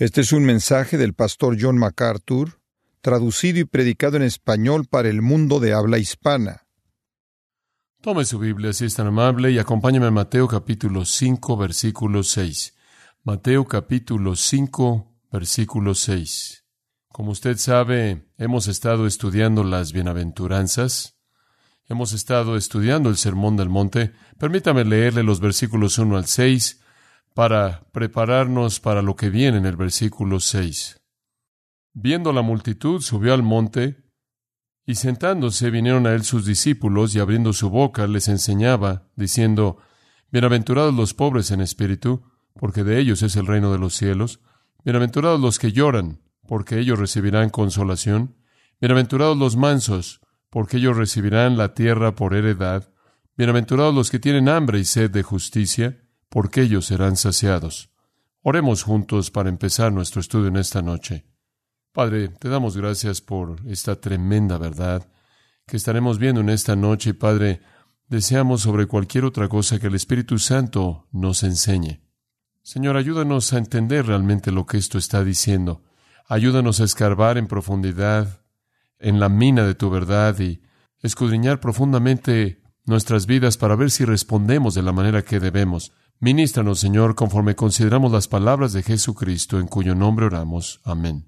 Este es un mensaje del pastor John MacArthur, traducido y predicado en español para el mundo de habla hispana. Tome su Biblia, si es tan amable, y acompáñame a Mateo capítulo 5, versículo 6. Mateo capítulo 5, versículo 6. Como usted sabe, hemos estado estudiando las bienaventuranzas. Hemos estado estudiando el Sermón del Monte. Permítame leerle los versículos 1 al 6 para prepararnos para lo que viene en el versículo 6. Viendo la multitud, subió al monte, y sentándose vinieron a él sus discípulos, y abriendo su boca les enseñaba, diciendo: Bienaventurados los pobres en espíritu, porque de ellos es el reino de los cielos. Bienaventurados los que lloran, porque ellos recibirán consolación. Bienaventurados los mansos, porque ellos recibirán la tierra por heredad. Bienaventurados los que tienen hambre y sed de justicia, porque ellos serán saciados. Oremos juntos para empezar nuestro estudio en esta noche. Padre, te damos gracias por esta tremenda verdad que estaremos viendo en esta noche. Y Padre, deseamos sobre cualquier otra cosa que el Espíritu Santo nos enseñe. Señor, ayúdanos a entender realmente lo que esto está diciendo. Ayúdanos a escarbar en profundidad en la mina de tu verdad y escudriñar profundamente nuestras vidas para ver si respondemos de la manera que debemos. Ministranos, Señor, conforme consideramos las palabras de Jesucristo, en cuyo nombre oramos. Amén.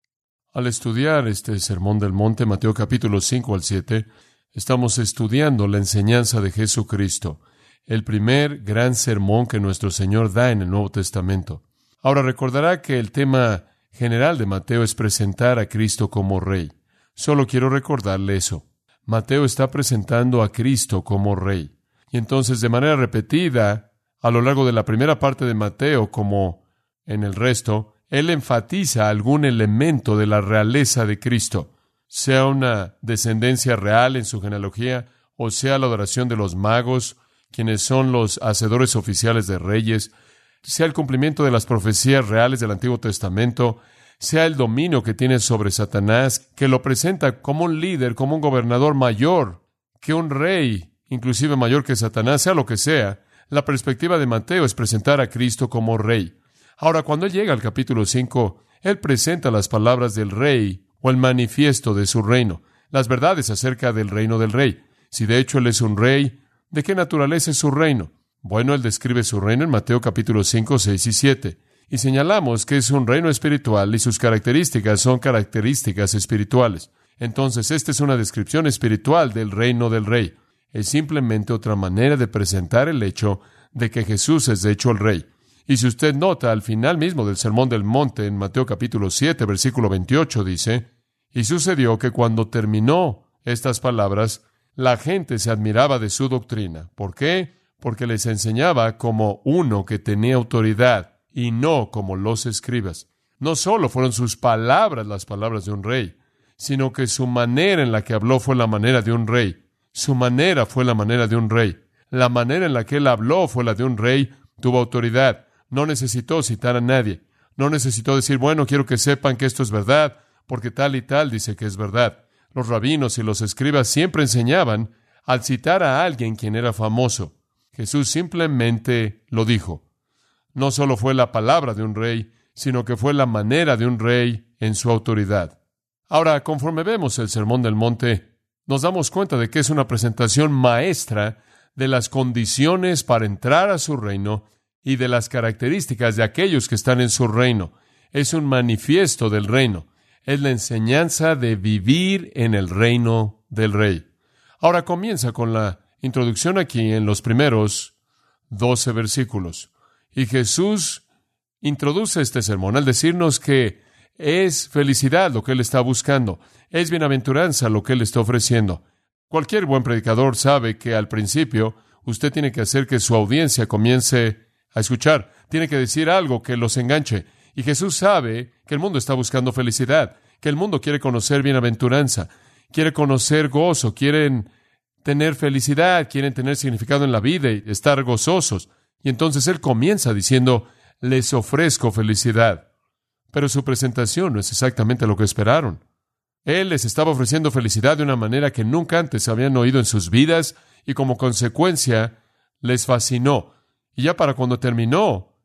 Al estudiar este Sermón del Monte, Mateo capítulo 5 al 7, estamos estudiando la enseñanza de Jesucristo, el primer gran sermón que nuestro Señor da en el Nuevo Testamento. Ahora recordará que el tema general de Mateo es presentar a Cristo como Rey. Solo quiero recordarle eso. Mateo está presentando a Cristo como Rey. Y entonces, de manera repetida, a lo largo de la primera parte de Mateo, como en el resto, él enfatiza algún elemento de la realeza de Cristo, sea una descendencia real en su genealogía, o sea la adoración de los magos, quienes son los hacedores oficiales de reyes, sea el cumplimiento de las profecías reales del Antiguo Testamento, sea el dominio que tiene sobre Satanás, que lo presenta como un líder, como un gobernador mayor que un rey, inclusive mayor que Satanás, sea lo que sea. La perspectiva de Mateo es presentar a Cristo como Rey. Ahora, cuando él llega al capítulo 5, él presenta las palabras del Rey o el manifiesto de su reino, las verdades acerca del reino del Rey. Si de hecho él es un rey, ¿de qué naturaleza es su reino? Bueno, él describe su reino en Mateo capítulo 5, 6 y 7. Y señalamos que es un reino espiritual y sus características son características espirituales. Entonces, esta es una descripción espiritual del reino del Rey. Es simplemente otra manera de presentar el hecho de que Jesús es de hecho el Rey. Y si usted nota, al final mismo del Sermón del Monte, en Mateo capítulo 7, versículo 28, dice: Y sucedió que cuando terminó estas palabras, la gente se admiraba de su doctrina. ¿Por qué? Porque les enseñaba como uno que tenía autoridad, y no como los escribas. No solo fueron sus palabras las palabras de un rey, sino que su manera en la que habló fue la manera de un rey. Su manera fue la manera de un rey. La manera en la que él habló fue la de un rey. Tuvo autoridad. No necesitó citar a nadie. No necesitó decir: bueno, quiero que sepan que esto es verdad, porque tal y tal dice que es verdad. Los rabinos y los escribas siempre enseñaban al citar a alguien quien era famoso. Jesús simplemente lo dijo. No solo fue la palabra de un rey, sino que fue la manera de un rey en su autoridad. Ahora, conforme vemos el Sermón del Monte, nos damos cuenta de que es una presentación maestra de las condiciones para entrar a su reino y de las características de aquellos que están en su reino. Es un manifiesto del reino. Es la enseñanza de vivir en el reino del Rey. Ahora comienza con la introducción aquí en los primeros 12 versículos. Y Jesús introduce este sermón al decirnos que es felicidad lo que Él está buscando. Es bienaventuranza lo que Él está ofreciendo. Cualquier buen predicador sabe que al principio usted tiene que hacer que su audiencia comience a escuchar. Tiene que decir algo que los enganche. Y Jesús sabe que el mundo está buscando felicidad, que el mundo quiere conocer bienaventuranza, quiere conocer gozo, quieren tener felicidad, quieren tener significado en la vida y estar gozosos. Y entonces Él comienza diciendo: les ofrezco felicidad. Pero su presentación no es exactamente lo que esperaron. Él les estaba ofreciendo felicidad de una manera que nunca antes habían oído en sus vidas y como consecuencia les fascinó. Y ya para cuando terminó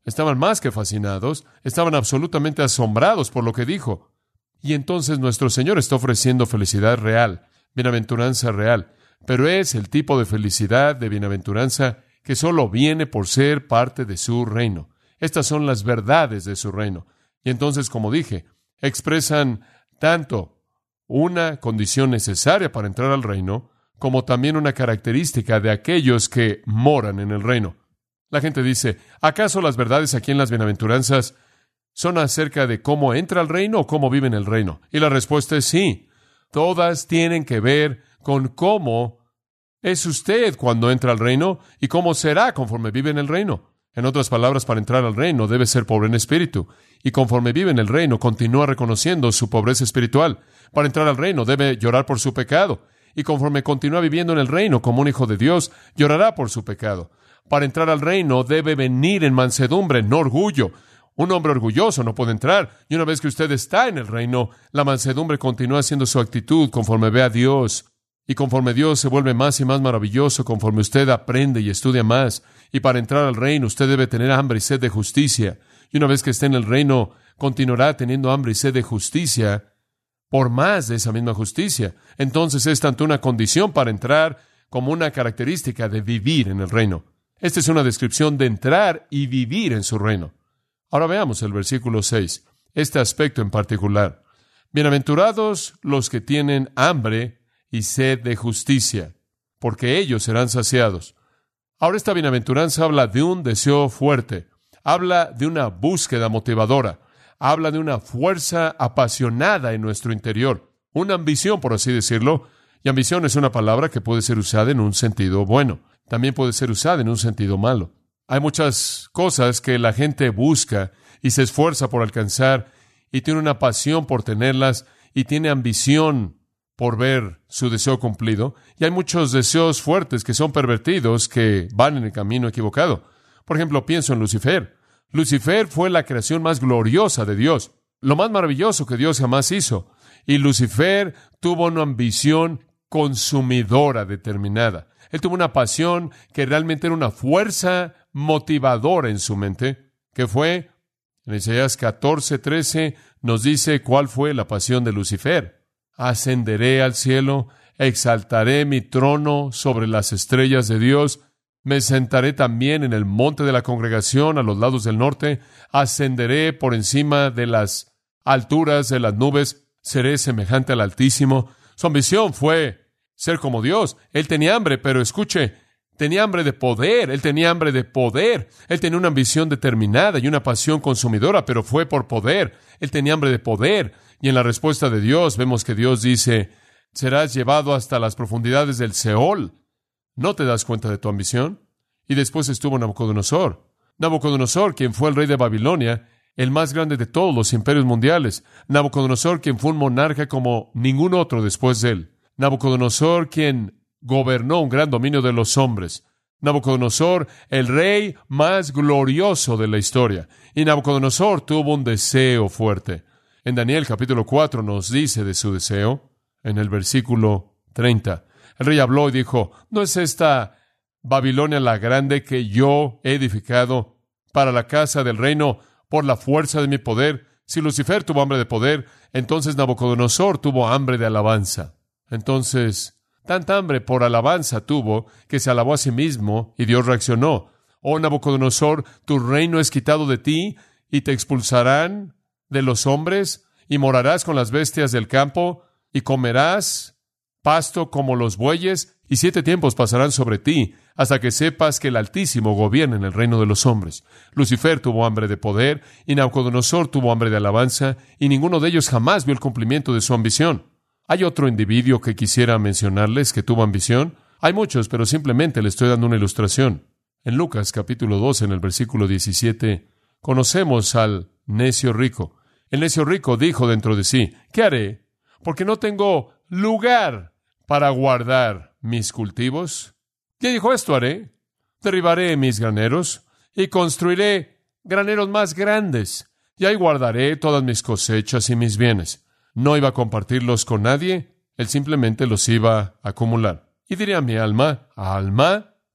Estaban más que fascinados, estaban absolutamente asombrados por lo que dijo. Y entonces nuestro Señor está ofreciendo felicidad real, bienaventuranza real, pero es el tipo de felicidad, de bienaventuranza, que solo viene por ser parte de su reino. Estas son las verdades de su reino. Y entonces, como dije, expresan tanto una condición necesaria para entrar al reino, como también una característica de aquellos que moran en el reino. La gente dice, ¿acaso las verdades aquí en las bienaventuranzas son acerca de cómo entra al reino o cómo vive en el reino? Y la respuesta es sí. Todas tienen que ver con cómo es usted cuando entra al reino y cómo será conforme vive en el reino. En otras palabras, para entrar al reino debe ser pobre en espíritu, y conforme vive en el reino continúa reconociendo su pobreza espiritual. Para entrar al reino debe llorar por su pecado, y conforme continúa viviendo en el reino como un hijo de Dios, llorará por su pecado. Para entrar al reino debe venir en mansedumbre, no orgullo. Un hombre orgulloso no puede entrar, y una vez que usted está en el reino, la mansedumbre continúa siendo su actitud conforme ve a Dios. Y conforme Dios se vuelve más y más maravilloso, conforme usted aprende y estudia más. Y para entrar al reino, usted debe tener hambre y sed de justicia. Y una vez que esté en el reino, continuará teniendo hambre y sed de justicia por más de esa misma justicia. Entonces es tanto una condición para entrar como una característica de vivir en el reino. Esta es una descripción de entrar y vivir en su reino. Ahora veamos el versículo 6, este aspecto en particular. Bienaventurados los que tienen hambre y sed de justicia, porque ellos serán saciados. Ahora esta bienaventuranza habla de un deseo fuerte, habla de una búsqueda motivadora, habla de una fuerza apasionada en nuestro interior, una ambición, por así decirlo, y ambición es una palabra que puede ser usada en un sentido bueno, también puede ser usada en un sentido malo. Hay muchas cosas que la gente busca y se esfuerza por alcanzar, y tiene una pasión por tenerlas, y tiene ambición por ver su deseo cumplido, y hay muchos deseos fuertes que son pervertidos, que van en el camino equivocado. Por ejemplo, pienso en Lucifer. Lucifer fue la creación más gloriosa de Dios, lo más maravilloso que Dios jamás hizo, y Lucifer tuvo una ambición consumidora determinada. Él tuvo una pasión que realmente era una fuerza motivadora en su mente, que fue, en Isaías 14:13, nos dice cuál fue la pasión de Lucifer. Ascenderé al cielo, exaltaré mi trono sobre las estrellas de Dios, me sentaré también en el monte de la congregación a los lados del norte, ascenderé por encima de las alturas de las nubes, seré semejante al Altísimo. Su ambición fue ser como Dios. Él tenía hambre, pero escuche, tenía hambre de poder, él tenía hambre de poder, él tenía una ambición determinada y una pasión consumidora, pero fue por poder, él tenía hambre de poder. Y en la respuesta de Dios vemos que Dios dice, serás llevado hasta las profundidades del Seol. ¿No te das cuenta de tu ambición? Y después estuvo Nabucodonosor. Nabucodonosor, quien fue el rey de Babilonia, el más grande de todos los imperios mundiales. Nabucodonosor, quien fue un monarca como ningún otro después de él. Nabucodonosor, quien gobernó un gran dominio de los hombres. Nabucodonosor, el rey más glorioso de la historia. Y Nabucodonosor tuvo un deseo fuerte. En Daniel capítulo 4 nos dice de su deseo, en el versículo 30. El rey habló y dijo, ¿no es esta Babilonia la grande que yo he edificado para la casa del reino por la fuerza de mi poder? Si Lucifer tuvo hambre de poder, entonces Nabucodonosor tuvo hambre de alabanza. Entonces, tanta hambre por alabanza tuvo que se alabó a sí mismo y Dios reaccionó. Oh Nabucodonosor, tu reino es quitado de ti y te expulsarán de los hombres y morarás con las bestias del campo y comerás pasto como los bueyes y 7 tiempos pasarán sobre ti hasta que sepas que el Altísimo gobierna en el reino de los hombres. Lucifer tuvo hambre de poder y Nabucodonosor tuvo hambre de alabanza y ninguno de ellos jamás vio el cumplimiento de su ambición. ¿Hay otro individuo que quisiera mencionarles que tuvo ambición? Hay muchos, pero simplemente le estoy dando una ilustración. En Lucas capítulo 2, en el versículo 17, conocemos al necio rico. El necio rico dijo dentro de sí, ¿qué haré? Porque no tengo lugar para guardar mis cultivos. ¿Qué dijo esto haré? Derribaré mis graneros y construiré graneros más grandes, y ahí guardaré todas mis cosechas y mis bienes. No iba a compartirlos con nadie, él simplemente los iba a acumular. Y diré a mi alma, alma,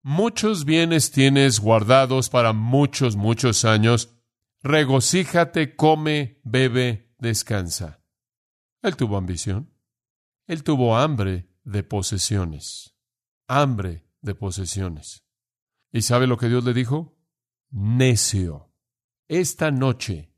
Muchos bienes tienes guardados para muchos, muchos años. Regocíjate, come, bebe, descansa. Él tuvo ambición. Él tuvo hambre de posesiones. Hambre de posesiones. ¿Y sabe lo que Dios le dijo? Necio. Esta noche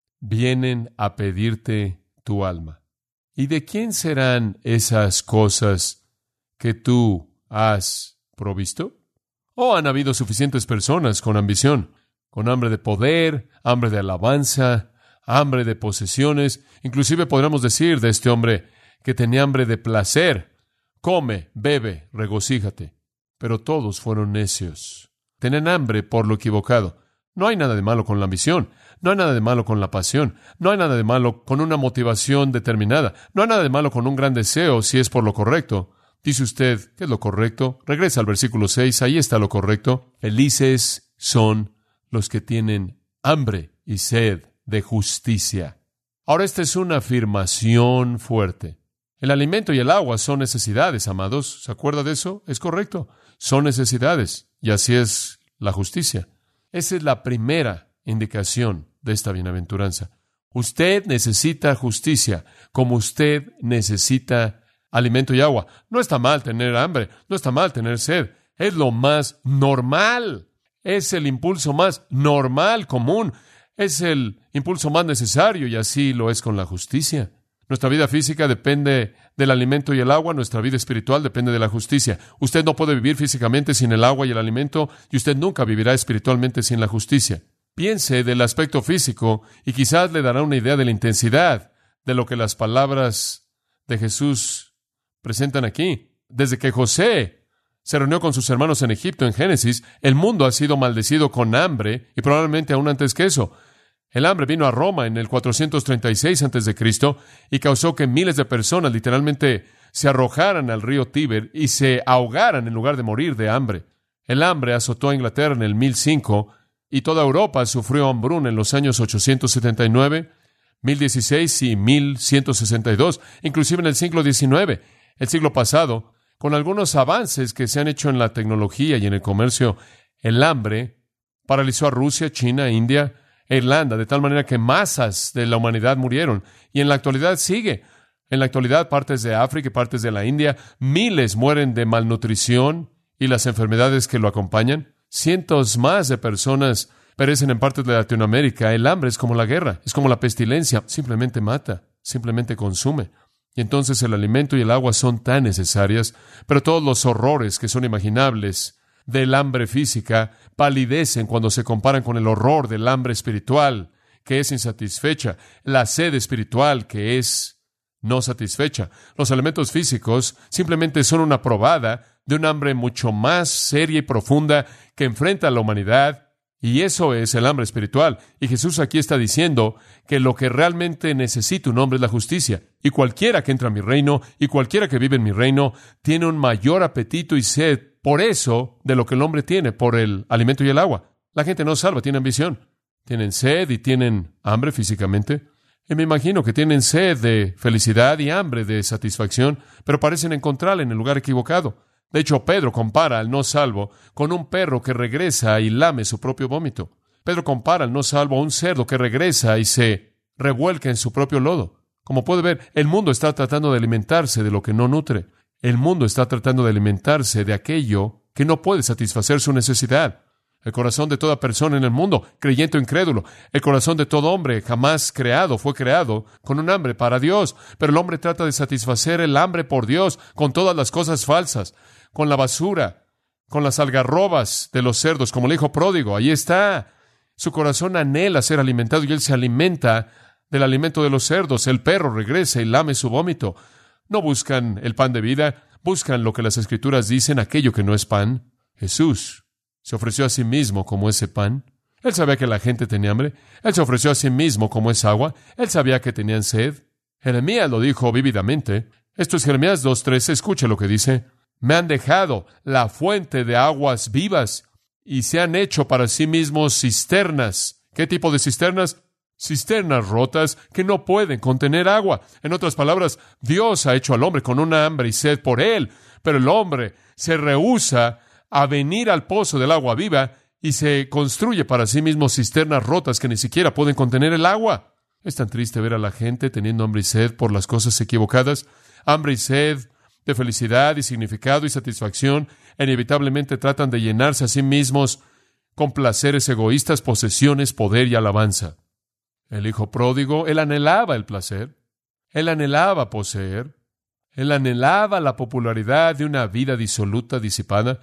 vienen a pedirte tu alma. ¿Y de quién serán esas cosas que tú has provisto? Han habido suficientes personas con ambición, con hambre de poder, hambre de alabanza, hambre de posesiones. Inclusive podríamos decir de este hombre que tenía hambre de placer. Come, bebe, regocíjate. Pero todos fueron necios. Tenían hambre por lo equivocado. No hay nada de malo con la ambición. No hay nada de malo con la pasión. No hay nada de malo con una motivación determinada. No hay nada de malo con un gran deseo si es por lo correcto. Dice usted, ¿qué es lo correcto? Regresa al versículo 6, ahí está lo correcto. Felices son los que tienen hambre y sed de justicia. Ahora, esta es una afirmación fuerte. El alimento y el agua son necesidades, amados. ¿Se acuerda de eso? Es correcto. Son necesidades. Y así es la justicia. Esa es la primera indicación de esta bienaventuranza. Usted necesita justicia, como usted necesita alimento y agua. No está mal tener hambre, no está mal tener sed. Es lo más normal. Es el impulso más normal, común. Es el impulso más necesario, y así lo es con la justicia. Nuestra vida física depende del alimento y el agua. Nuestra vida espiritual depende de la justicia. Usted no puede vivir físicamente sin el agua y el alimento, y usted nunca vivirá espiritualmente sin la justicia. Piense del aspecto físico y quizás le dará una idea de la intensidad de lo que las palabras de Jesús presentan aquí. Desde que José se reunió con sus hermanos en Egipto en Génesis, el mundo ha sido maldecido con hambre, y probablemente aún antes que eso. El hambre vino a Roma en el 436 a.C. y causó que miles de personas literalmente se arrojaran al río Tíber y se ahogaran en lugar de morir de hambre. El hambre azotó a Inglaterra en el 1005 y toda Europa sufrió hambruna en los años 879, 1016 y 1162, inclusive en el siglo XIX, el siglo pasado. Con algunos avances que se han hecho en la tecnología y en el comercio, el hambre paralizó a Rusia, China, India e Irlanda, de tal manera que masas de la humanidad murieron. Y en la actualidad sigue. En la actualidad, partes de África y partes de la India, miles mueren de malnutrición y las enfermedades que lo acompañan. Cientos más de personas perecen en partes de Latinoamérica. El hambre es como la guerra, es como la pestilencia. Simplemente mata, simplemente consume. Y entonces el alimento y el agua son tan necesarias, pero todos los horrores que son imaginables del hambre física palidecen cuando se comparan con el horror del hambre espiritual, que es insatisfecha, la sed espiritual, que es no satisfecha. Los elementos físicos simplemente son una probada de un hambre mucho más seria y profunda que enfrenta a la humanidad, y eso es el hambre espiritual. Y Jesús aquí está diciendo que lo que realmente necesita un hombre es la justicia. Y cualquiera que entra a mi reino, y cualquiera que vive en mi reino, tiene un mayor apetito y sed por eso de lo que el hombre tiene, por el alimento y el agua. La gente no salva, tiene ambición. Tienen sed y tienen hambre físicamente. Y me imagino que tienen sed de felicidad y hambre de satisfacción, pero parecen encontrarla en el lugar equivocado. De hecho, Pedro compara al no salvo con un perro que regresa y lame su propio vómito. Pedro compara al no salvo a un cerdo que regresa y se revuelca en su propio lodo. Como puede ver, el mundo está tratando de alimentarse de lo que no nutre. El mundo está tratando de alimentarse de aquello que no puede satisfacer su necesidad. El corazón de toda persona en el mundo, creyente o incrédulo, el corazón de todo hombre jamás creado, fue creado con un hambre para Dios. Pero el hombre trata de satisfacer el hambre por Dios con todas las cosas falsas, con la basura, con las algarrobas de los cerdos, como el hijo pródigo. Ahí está. Su corazón anhela ser alimentado y él se alimenta del alimento de los cerdos. El perro regresa y lame su vómito. No buscan el pan de vida, buscan lo que las Escrituras dicen, aquello que no es pan. Jesús se ofreció a sí mismo como ese pan. Él sabía que la gente tenía hambre. Él se ofreció a sí mismo como esa agua. Él sabía que tenían sed. Jeremías lo dijo vívidamente. Esto es Jeremías 2:13. Escuche lo que dice. Me han dejado la fuente de aguas vivas y se han hecho para sí mismos cisternas. ¿Qué tipo de cisternas? Cisternas rotas que no pueden contener agua. En otras palabras, Dios ha hecho al hombre con una hambre y sed por él, pero el hombre se rehúsa a venir al pozo del agua viva y se construye para sí mismo cisternas rotas que ni siquiera pueden contener el agua. Es tan triste ver a la gente teniendo hambre y sed por las cosas equivocadas, hambre y sed de felicidad y significado y satisfacción, e inevitablemente tratan de llenarse a sí mismos con placeres egoístas, posesiones, poder y alabanza. El hijo pródigo, él anhelaba el placer, él anhelaba poseer, él anhelaba la popularidad de una vida disoluta, disipada,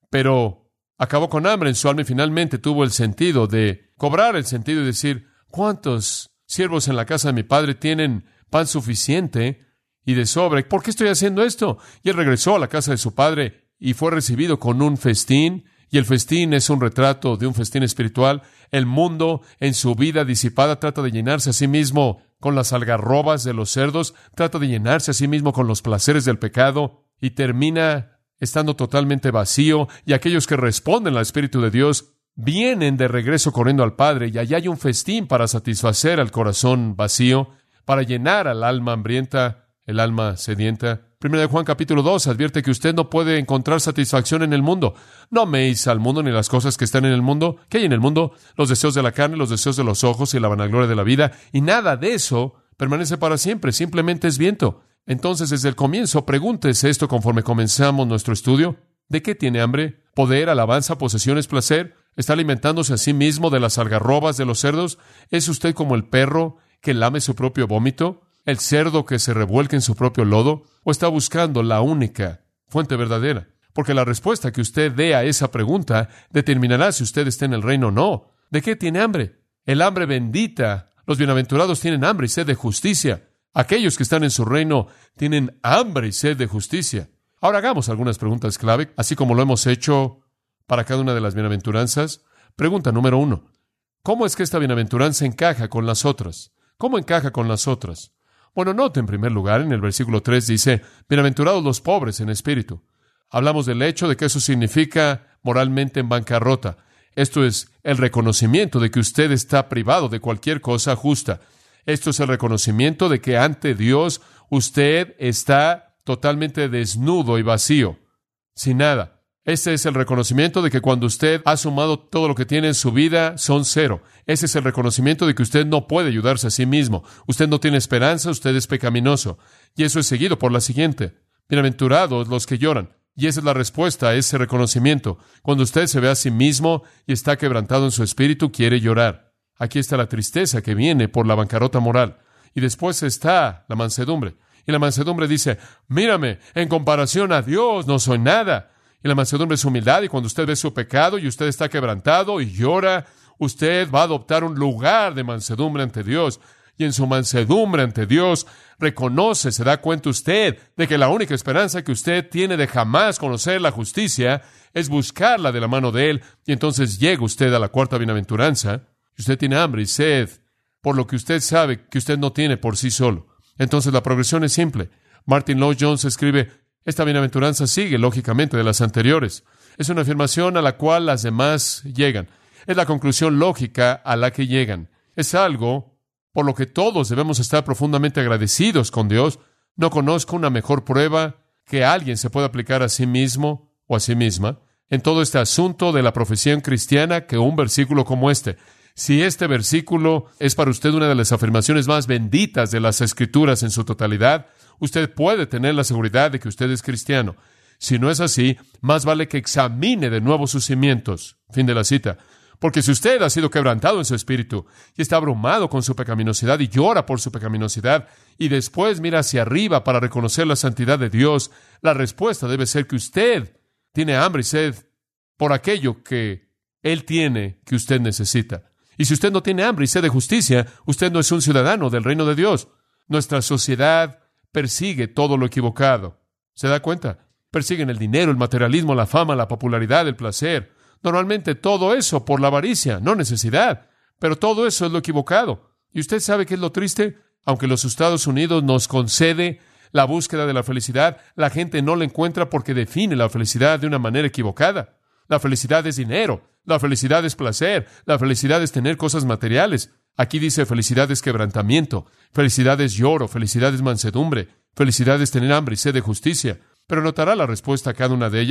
pero acabó con hambre en su alma y finalmente tuvo el sentido de cobrar el sentido y decir, ¿cuántos siervos en la casa de mi padre tienen pan suficiente y de sobra? ¿Por qué estoy haciendo esto? Y él regresó a la casa de su padre y fue recibido con un festín, y el festín es un retrato de un festín espiritual. El mundo, en su vida disipada, trata de llenarse a sí mismo con las algarrobas de los cerdos, trata de llenarse a sí mismo con los placeres del pecado, y termina estando totalmente vacío, y aquellos que responden al Espíritu de Dios vienen de regreso corriendo al Padre, y allá hay un festín para satisfacer al corazón vacío, para llenar al alma hambrienta, el alma sedienta. 1 Juan capítulo 2 advierte que usted no puede encontrar satisfacción en el mundo. No améis al mundo ni las cosas que están en el mundo. ¿Qué hay en el mundo? Los deseos de la carne, los deseos de los ojos y la vanagloria de la vida. Y nada de eso permanece para siempre. Simplemente es viento. Entonces, desde el comienzo, pregúntese esto conforme comenzamos nuestro estudio. ¿De qué tiene hambre? ¿Poder, alabanza, posesiones, placer? ¿Está alimentándose a sí mismo de las algarrobas de los cerdos? ¿Es usted como el perro que lame su propio vómito? ¿El cerdo que se revuelca en su propio lodo? ¿O está buscando la única fuente verdadera? Porque la respuesta que usted dé a esa pregunta determinará si usted está en el reino o no. ¿De qué tiene hambre? El hambre bendita. Los bienaventurados tienen hambre y sed de justicia. Aquellos que están en su reino tienen hambre y sed de justicia. Ahora hagamos algunas preguntas clave, así como lo hemos hecho para cada una de las bienaventuranzas. Pregunta número 1. ¿Cómo es que esta bienaventuranza encaja con las otras? ¿Cómo encaja con las otras? Bueno, note en primer lugar, en el versículo 3 dice, bienaventurados los pobres en espíritu. Hablamos del hecho de que eso significa moralmente en bancarrota. Esto es el reconocimiento de que usted está privado de cualquier cosa justa. Esto es el reconocimiento de que ante Dios usted está totalmente desnudo y vacío, sin nada. Este es el reconocimiento de que cuando usted ha sumado todo lo que tiene en su vida, son cero. Ese es el reconocimiento de que usted no puede ayudarse a sí mismo. Usted no tiene esperanza, usted es pecaminoso. Y eso es seguido por la siguiente. Bienaventurados los que lloran. Y esa es la respuesta a ese reconocimiento. Cuando usted se ve a sí mismo y está quebrantado en su espíritu, quiere llorar. Aquí está la tristeza que viene por la bancarrota moral. Y después está la mansedumbre. Y la mansedumbre dice, mírame, en comparación a Dios no soy nada. Y la mansedumbre es humildad, y cuando usted ve su pecado y usted está quebrantado y llora, usted va a adoptar un lugar de mansedumbre ante Dios. Y en su mansedumbre ante Dios reconoce, se da cuenta usted de que la única esperanza que usted tiene de jamás conocer la justicia es buscarla de la mano de Él. Y entonces llega usted a la cuarta bienaventuranza, y usted tiene hambre y sed por lo que usted sabe que usted no tiene por sí solo. Entonces la progresión es simple. Martin Lloyd-Jones escribe, esta bienaventuranza sigue, lógicamente, de las anteriores. Es una afirmación a la cual las demás llegan. Es la conclusión lógica a la que llegan. Es algo por lo que todos debemos estar profundamente agradecidos con Dios. No conozco una mejor prueba que alguien se pueda aplicar a sí mismo o a sí misma en todo este asunto de la profesión cristiana que un versículo como este. Si este versículo es para usted una de las afirmaciones más benditas de las Escrituras en su totalidad, usted puede tener la seguridad de que usted es cristiano. Si no es así, más vale que examine de nuevo sus cimientos. Fin de la cita. Porque si usted ha sido quebrantado en su espíritu y está abrumado con su pecaminosidad y llora por su pecaminosidad y después mira hacia arriba para reconocer la santidad de Dios, la respuesta debe ser que usted tiene hambre y sed por aquello que Él tiene que usted necesita. Y si usted no tiene hambre y sed de justicia, usted no es un ciudadano del reino de Dios. Nuestra sociedad persigue todo lo equivocado. ¿Se da cuenta? Persiguen el dinero, el materialismo, la fama, la popularidad, el placer. Normalmente todo eso por la avaricia, no necesidad. Pero todo eso es lo equivocado. ¿Y usted sabe qué es lo triste? Aunque los Estados Unidos nos concede la búsqueda de la felicidad, la gente no la encuentra porque define la felicidad de una manera equivocada. La felicidad es dinero, la felicidad es placer, la felicidad es tener cosas materiales. Aquí dice felicidad es quebrantamiento, felicidad es lloro, felicidad es mansedumbre, felicidad es tener hambre y sed de justicia. Pero notará la respuesta a cada una de ellas.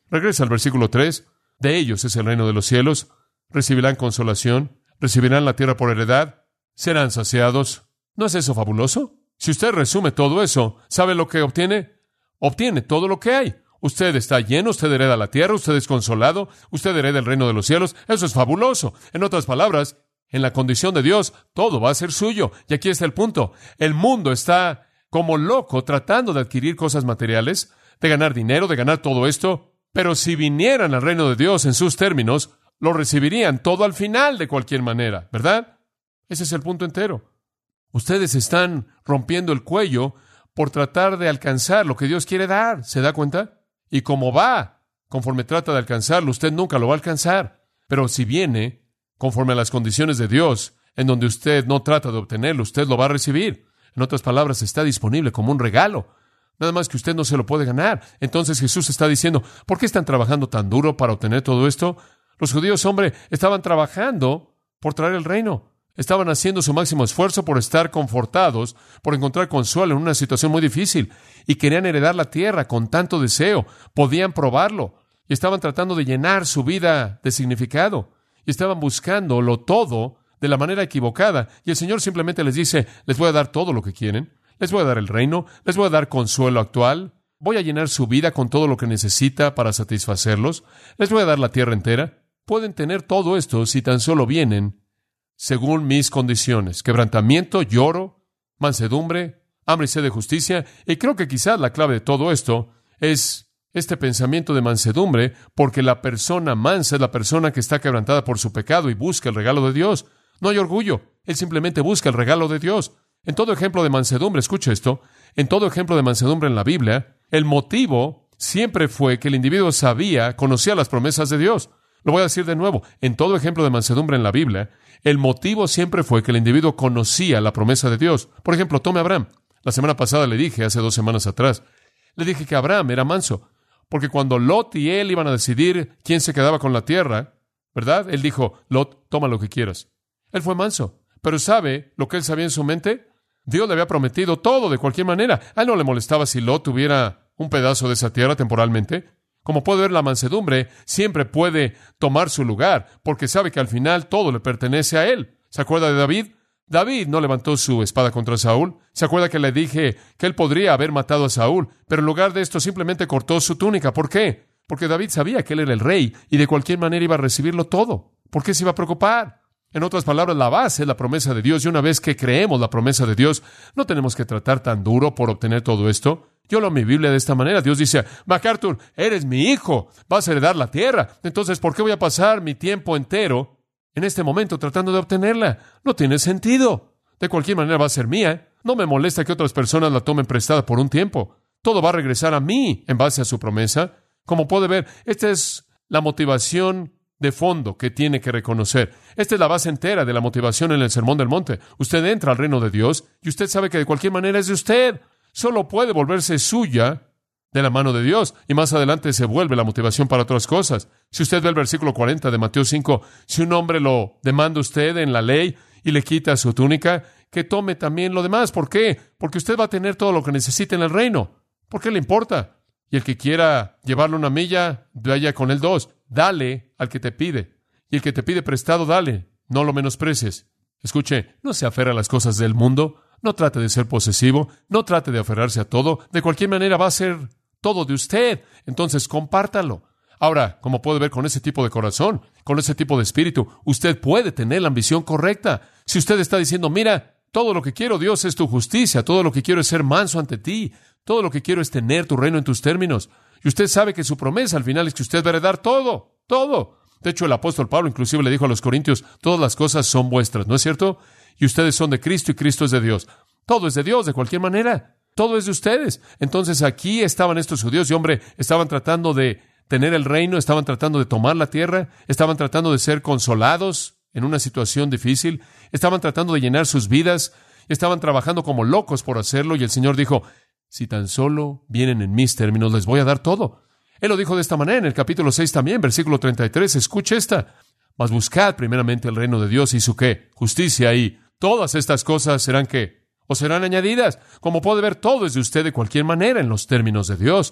Regresa al versículo 3. De ellos es el reino de los cielos. Recibirán consolación. Recibirán la tierra por heredad. Serán saciados. ¿No es eso fabuloso? Si usted resume todo eso, ¿sabe lo que obtiene? Obtiene todo lo que hay. Usted está lleno, usted hereda la tierra, usted es consolado, usted hereda el reino de los cielos. Eso es fabuloso. En otras palabras, en la condición de Dios, todo va a ser suyo. Y aquí está el punto. El mundo está como loco tratando de adquirir cosas materiales, de ganar dinero, de ganar todo esto. Pero si vinieran al reino de Dios en sus términos, lo recibirían todo al final de cualquier manera, ¿verdad? Ese es el punto entero. Ustedes están rompiendo el cuello por tratar de alcanzar lo que Dios quiere dar. ¿Se da cuenta? Y como va, conforme trata de alcanzarlo, usted nunca lo va a alcanzar. Pero si viene conforme a las condiciones de Dios, en donde usted no trata de obtenerlo, usted lo va a recibir. En otras palabras, está disponible como un regalo. Nada más que usted no se lo puede ganar. Entonces Jesús está diciendo, ¿por qué están trabajando tan duro para obtener todo esto? Los judíos, hombre, estaban trabajando por traer el reino. Estaban haciendo su máximo esfuerzo por estar confortados, por encontrar consuelo en una situación muy difícil, y querían heredar la tierra con tanto deseo. Podían probarlo, y estaban tratando de llenar su vida de significado, y estaban buscándolo todo de la manera equivocada, y el Señor simplemente les dice, les voy a dar todo lo que quieren, les voy a dar el reino, les voy a dar consuelo actual, voy a llenar su vida con todo lo que necesita para satisfacerlos, les voy a dar la tierra entera. Pueden tener todo esto si tan solo vienen según mis condiciones: quebrantamiento, lloro, mansedumbre, hambre y sed de justicia. Y creo que quizás la clave de todo esto es este pensamiento de mansedumbre, porque la persona mansa es la persona que está quebrantada por su pecado y busca el regalo de Dios. No hay orgullo, él simplemente busca el regalo de Dios. En todo ejemplo de mansedumbre, escuche esto, en todo ejemplo de mansedumbre en la Biblia, el motivo siempre fue que el individuo conocía las promesas de Dios. Lo voy a decir de nuevo, en todo ejemplo de mansedumbre en la Biblia, el motivo siempre fue que el individuo conocía la promesa de Dios. Por ejemplo, tome a Abraham. La semana pasada le dije, hace 2 semanas atrás, le dije que Abraham era manso, porque cuando Lot y él iban a decidir quién se quedaba con la tierra, ¿verdad? Él dijo, Lot, toma lo que quieras. Él fue manso, pero ¿sabe lo que él sabía en su mente? Dios le había prometido todo de cualquier manera. A él no le molestaba si Lot tuviera un pedazo de esa tierra temporalmente. Como puede ver, la mansedumbre siempre puede tomar su lugar, porque sabe que al final todo le pertenece a él. ¿Se acuerda de David? David no levantó su espada contra Saúl. ¿Se acuerda que le dije que él podría haber matado a Saúl, pero en lugar de esto simplemente cortó su túnica? ¿Por qué? Porque David sabía que él era el rey y de cualquier manera iba a recibirlo todo. ¿Por qué se iba a preocupar? En otras palabras, la base es la promesa de Dios, y una vez que creemos la promesa de Dios, no tenemos que tratar tan duro por obtener todo esto. Yo leo mi Biblia de esta manera. Dios dice, MacArthur, eres mi hijo, vas a heredar la tierra. Entonces, ¿por qué voy a pasar mi tiempo entero en este momento tratando de obtenerla? No tiene sentido. De cualquier manera va a ser mía. No me molesta que otras personas la tomen prestada por un tiempo. Todo va a regresar a mí en base a su promesa. Como puede ver, esta es la motivación de fondo que tiene que reconocer. Esta es la base entera de la motivación en el Sermón del Monte. Usted entra al reino de Dios y usted sabe que de cualquier manera es de usted. Solo puede volverse suya de la mano de Dios, y más adelante se vuelve la motivación para otras cosas. Si usted ve el versículo 40 de Mateo 5, si un hombre lo demanda usted en la ley y le quita su túnica, que tome también lo demás. ¿Por qué? Porque usted va a tener todo lo que necesite en el reino. ¿Por qué le importa? Y el que quiera llevarle 1 milla, vaya con él 2. Dale al que te pide. Y el que te pide prestado, dale. No lo menosprecies. Escuche, no se aferre a las cosas del mundo. No trate de ser posesivo. No trate de aferrarse a todo. De cualquier manera va a ser todo de usted. Entonces, compártalo. Ahora, como puede ver, con ese tipo de corazón, con ese tipo de espíritu, usted puede tener la ambición correcta. Si usted está diciendo, mira, todo lo que quiero, Dios, es tu justicia. Todo lo que quiero es ser manso ante ti. Todo lo que quiero es tener tu reino en tus términos. Y usted sabe que su promesa al final es que usted va a heredar todo, todo. De hecho, el apóstol Pablo inclusive le dijo a los corintios, todas las cosas son vuestras, ¿no es cierto? Y ustedes son de Cristo y Cristo es de Dios. Todo es de Dios de cualquier manera. Todo es de ustedes. Entonces aquí estaban estos judíos y, hombre, estaban tratando de tener el reino, estaban tratando de tomar la tierra, estaban tratando de ser consolados en una situación difícil, estaban tratando de llenar sus vidas, estaban trabajando como locos por hacerlo, y el Señor dijo, si tan solo vienen en mis términos, les voy a dar todo. Él lo dijo de esta manera en el capítulo 6 también, versículo 33. Escuche esta. Mas buscad primeramente el reino de Dios y su ¿qué? Justicia, y todas estas cosas serán ¿qué? O serán añadidas. Como puede ver, todo es de usted de cualquier manera en los términos de Dios.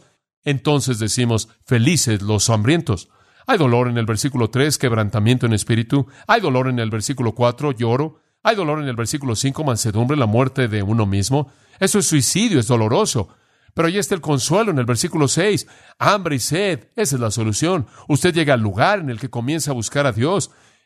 entonces decimos, felices los hambrientos. Hay dolor en el versículo 3, quebrantamiento en espíritu. Hay dolor en el versículo 4, lloro. Hay dolor en el versículo 5, mansedumbre, la muerte de uno mismo. Eso es suicidio, es doloroso. Pero ahí está el consuelo en el versículo 6, hambre y sed. Esa es la solución. Usted llega al lugar en el que comienza a buscar a Dios.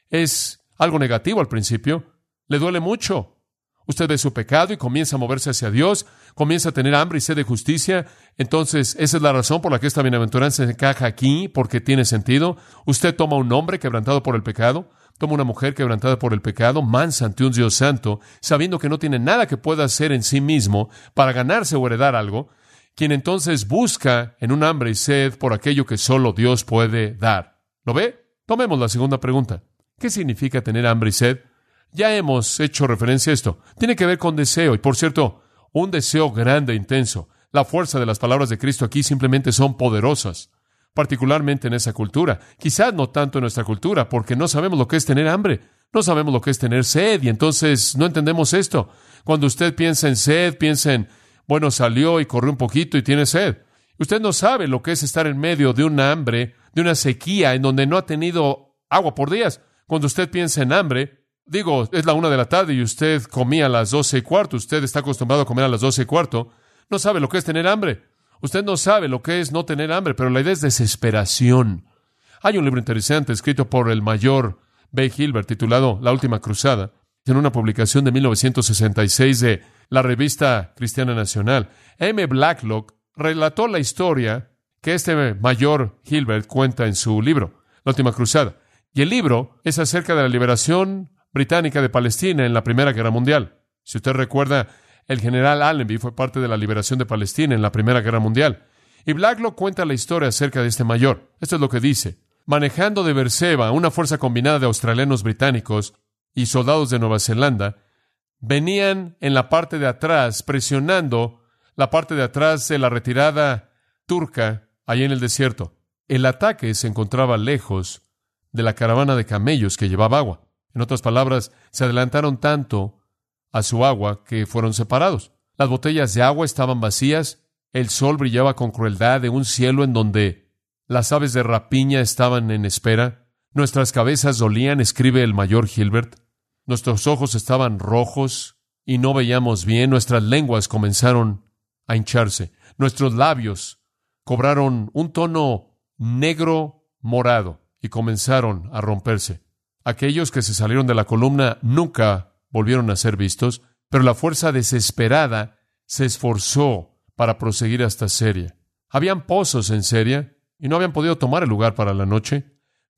Es algo negativo al principio. Le duele mucho. Usted ve su pecado y comienza a moverse hacia Dios, comienza a tener hambre y sed de justicia. Entonces, esa es la razón por la que esta bienaventuranza encaja aquí, porque tiene sentido. Usted toma un hombre quebrantado por el pecado, toma una mujer quebrantada por el pecado, mansa ante un Dios santo, sabiendo que no tiene nada que pueda hacer en sí mismo para ganarse o heredar algo, quien entonces busca en un hambre y sed por aquello que solo Dios puede dar. ¿Lo ve? Tomemos la segunda pregunta. ¿Qué significa tener hambre y sed? Ya hemos hecho referencia a esto. Tiene que ver con deseo. Y por cierto, un deseo grande e intenso. La fuerza de las palabras de Cristo aquí simplemente son poderosas, particularmente en esa cultura. Quizás no tanto en nuestra cultura, porque no sabemos lo que es tener hambre. No sabemos lo que es tener sed, y entonces no entendemos esto. Cuando usted piensa en sed, piensa en, bueno, salió y corrió un poquito y tiene sed. Usted no sabe lo que es estar en medio de un hambre, de una sequía, en donde no ha tenido agua por días. Cuando usted piensa en hambre, es la 1 de la tarde y usted comía a las 12:15. Usted está acostumbrado a comer a las 12:15. No sabe lo que es tener hambre. Usted no sabe lo que es no tener hambre, pero la idea es desesperación. Hay un libro interesante escrito por el mayor B. Gilbert titulado La Última Cruzada, en una publicación de 1966 de la revista Cristiana Nacional. M. Blacklock relató la historia que este mayor Gilbert cuenta en su libro, La Última Cruzada. Y el libro es acerca de la liberación británica de Palestina en la Primera Guerra Mundial. Si usted recuerda, el general Allenby fue parte de la liberación de Palestina en la Primera Guerra Mundial. Y Blacklock cuenta la historia acerca de este mayor. Esto es lo que dice. Manejando de Beersheba, una fuerza combinada de australianos británicos y soldados de Nueva Zelanda venían en la parte de atrás, presionando la parte de atrás de la retirada turca allí en el desierto. El ataque se encontraba lejos de la caravana de camellos que llevaba agua. En otras palabras, se adelantaron tanto a su agua que fueron separados. Las botellas de agua estaban vacías, el sol brillaba con crueldad de un cielo en donde las aves de rapiña estaban en espera. Nuestras cabezas dolían, escribe el mayor Gilbert. Nuestros ojos estaban rojos y no veíamos bien. Nuestras lenguas comenzaron a hincharse. Nuestros labios cobraron un tono negro morado y comenzaron a romperse. Aquellos que se salieron de la columna nunca volvieron a ser vistos, pero la fuerza desesperada se esforzó para proseguir hasta Siria. Habían pozos en Siria y no habían podido tomar el lugar para la noche.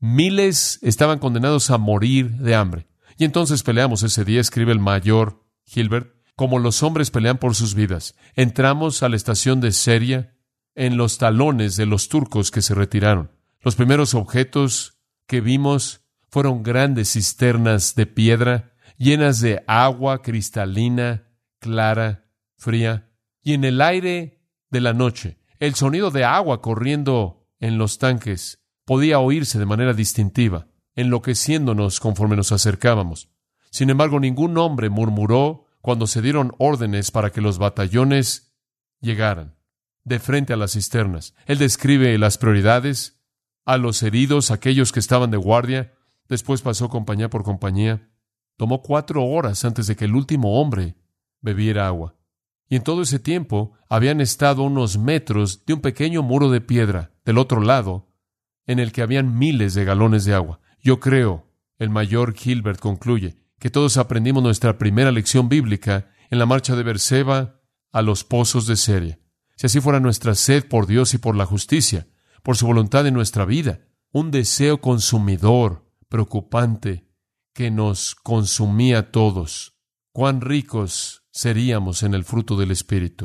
Miles estaban condenados a morir de hambre. Y entonces peleamos ese día, escribe el mayor Gilbert, como los hombres pelean por sus vidas. Entramos a la estación de Siria en los talones de los turcos que se retiraron. Los primeros objetos que vimos fueron grandes cisternas de piedra llenas de agua cristalina, clara, fría. Y en el aire de la noche, el sonido de agua corriendo en los tanques podía oírse de manera distintiva, enloqueciéndonos conforme nos acercábamos. Sin embargo, ningún hombre murmuró cuando se dieron órdenes para que los batallones llegaran de frente a las cisternas. Él describe las prioridades, a los heridos, aquellos que estaban de guardia. Después pasó compañía por compañía. Tomó 4 horas antes de que el último hombre bebiera agua. Y en todo ese tiempo habían estado unos metros de un pequeño muro de piedra del otro lado, en el que habían miles de galones de agua. Yo creo, el mayor Gilbert concluye, que todos aprendimos nuestra primera lección bíblica en la marcha de Beersheba a los pozos de Siria. Si así fuera nuestra sed por Dios y por la justicia, por su voluntad en nuestra vida, un deseo consumidor, preocupante, que nos consumía a todos. Cuán ricos seríamos en el fruto del Espíritu.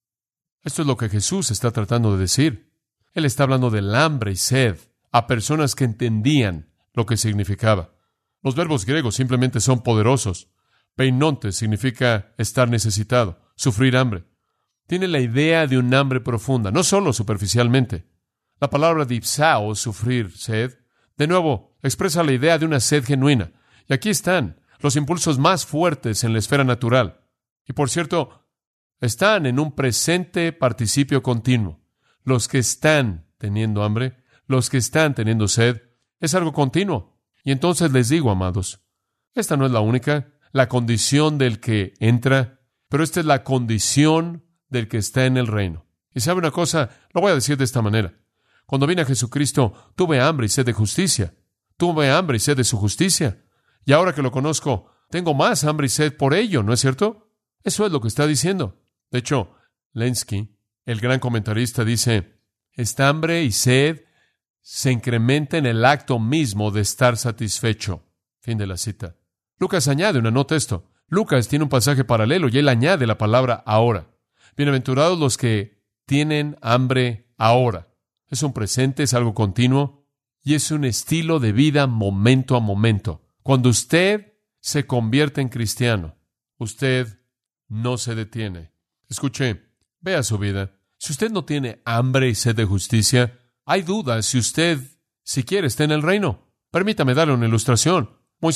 Esto es lo que Jesús está tratando de decir. Él está hablando del hambre y sed a personas que entendían lo que significaba. Los verbos griegos simplemente son poderosos. Peinonte significa estar necesitado, sufrir hambre. Tiene la idea de un hambre profunda, no solo superficialmente. La palabra dipsao, sufrir, sed, de nuevo, expresa la idea de una sed genuina. Y aquí están los impulsos más fuertes en la esfera natural. Y por cierto, están en un presente participio continuo. los que están teniendo hambre, los que están teniendo sed. Es algo continuo. Y entonces les digo, amados, esta no es la única, la condición del que entra, pero esta es la condición del que está en el reino. Y sabe una cosa, lo voy a decir de esta manera. Cuando vine a Jesucristo, tuve hambre y sed de justicia. Tuve hambre y sed de su justicia. Y ahora que lo conozco, tengo más hambre y sed por ello, ¿no es cierto? Eso es lo que está diciendo. De hecho, Lenski, el gran comentarista, dice, esta hambre y sed se incrementa en el acto mismo de estar satisfecho. Fin de la cita. Lucas añade una nota a esto. Lucas tiene un pasaje paralelo y él añade la palabra ahora. Bienaventurados los que tienen hambre ahora. Es un presente, es algo continuo y es un estilo de vida momento a momento. Cuando usted se convierte en cristiano, usted no se detiene. Escuche, vea su vida. Si usted no tiene hambre y sed de justicia, hay dudas si usted siquiera está en el reino. Permítame darle una ilustración.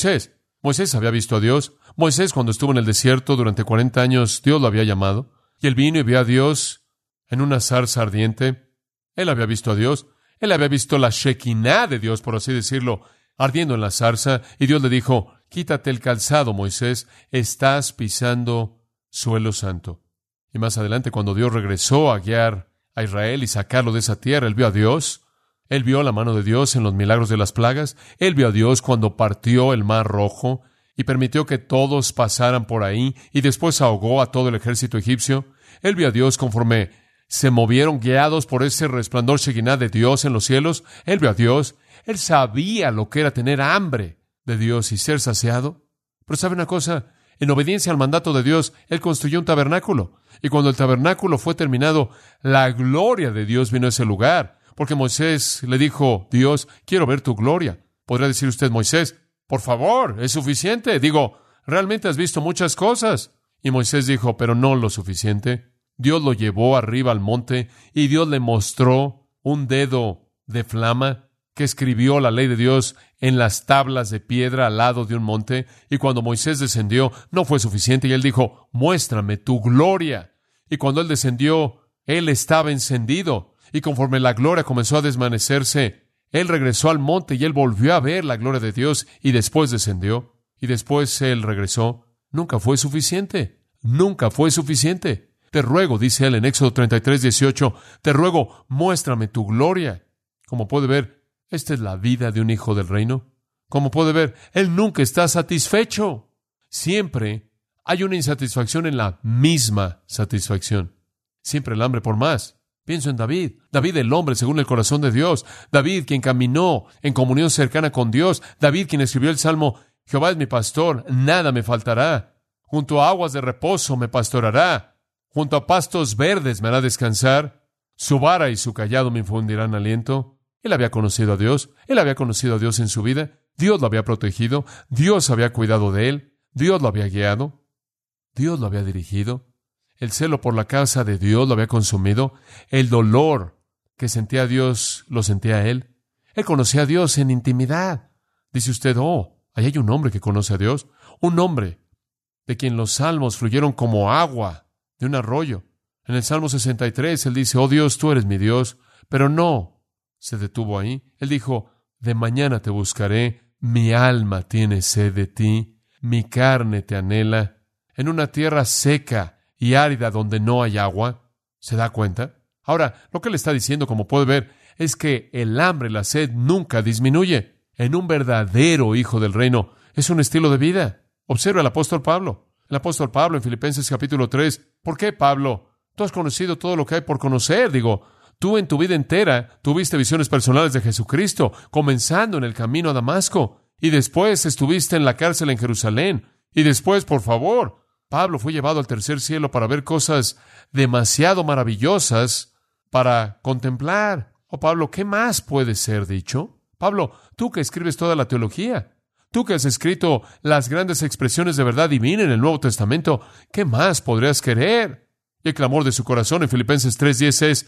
Moisés había visto a Dios. Moisés, cuando estuvo en el desierto durante 40 años, Dios lo había llamado. Y él vino y vio a Dios en una zarza ardiente. Él había visto a Dios. Él había visto la Shekinah de Dios, por así decirlo, ardiendo en la zarza. Y Dios le dijo, quítate el calzado, Moisés, estás pisando suelo santo. Y más adelante, cuando Dios regresó a guiar a Israel y sacarlo de esa tierra, él vio a Dios. Él vio la mano de Dios en los milagros de las plagas. Él vio a Dios cuando partió el mar rojo y permitió que todos pasaran por ahí y después ahogó a todo el ejército egipcio. Él vio a Dios conforme se movieron guiados por ese resplandor Shekinah de Dios en los cielos. Él vio a Dios. Él sabía lo que era tener hambre de Dios y ser saciado. Pero ¿sabe una cosa? En obediencia al mandato de Dios, Él construyó un tabernáculo. Y cuando el tabernáculo fue terminado, la gloria de Dios vino a ese lugar. Porque Moisés le dijo, Dios, quiero ver tu gloria. Podrá decir usted, Moisés, por favor, es suficiente. Digo, realmente has visto muchas cosas. Y Moisés dijo, pero no lo suficiente. Dios lo llevó arriba al monte y Dios le mostró un dedo de flama que escribió la ley de Dios en las tablas de piedra al lado de un monte. Y cuando Moisés descendió, no fue suficiente. Y él dijo, muéstrame tu gloria. Y cuando él descendió, él estaba encendido. Y conforme la gloria comenzó a desvanecerse, él regresó al monte y él volvió a ver la gloria de Dios y después descendió. Y después él regresó. Nunca fue suficiente. Nunca fue suficiente. Te ruego, dice él en Éxodo 33:18, te ruego, muéstrame tu gloria. Como puede ver, esta es la vida de un hijo del reino. Como puede ver, él nunca está satisfecho. Siempre hay una insatisfacción en la misma satisfacción. Siempre el hambre por más. Pienso en David. David, el hombre según el corazón de Dios. David, quien caminó en comunión cercana con Dios. David, quien escribió el Salmo, Jehová es mi pastor, nada me faltará. Junto a aguas de reposo me pastorará. Junto a pastos verdes me hará descansar. Su vara y su cayado me infundirán aliento. Él había conocido a Dios. Él había conocido a Dios en su vida. Dios lo había protegido. Dios había cuidado de él. Dios lo había guiado. Dios lo había dirigido. El celo por la casa de Dios lo había consumido. El dolor que sentía Dios lo sentía él. Él conocía a Dios en intimidad. Dice usted, ahí hay un hombre que conoce a Dios. Un hombre de quien los salmos fluyeron como agua de un arroyo. En el Salmo 63, él dice, Dios, tú eres mi Dios. Pero no se detuvo ahí. Él dijo, de mañana te buscaré. Mi alma tiene sed de ti. Mi carne te anhela. En una tierra seca y árida donde no hay agua. ¿Se da cuenta? Ahora, lo que él está diciendo, como puede ver, es que el hambre y la sed nunca disminuye. En un verdadero hijo del reino es un estilo de vida. Observa al apóstol Pablo. El apóstol Pablo en Filipenses capítulo 3. ¿Por qué, Pablo? Tú has conocido todo lo que hay por conocer. Tú en tu vida entera tuviste visiones personales de Jesucristo, comenzando en el camino a Damasco. Y después estuviste en la cárcel en Jerusalén. Y después, por favor, Pablo fue llevado al tercer cielo para ver cosas demasiado maravillosas para contemplar. Pablo, ¿qué más puede ser dicho? Pablo, tú que escribes toda la teología, tú que has escrito las grandes expresiones de verdad divina en el Nuevo Testamento, ¿qué más podrías querer? Y el clamor de su corazón en Filipenses 3:10 es,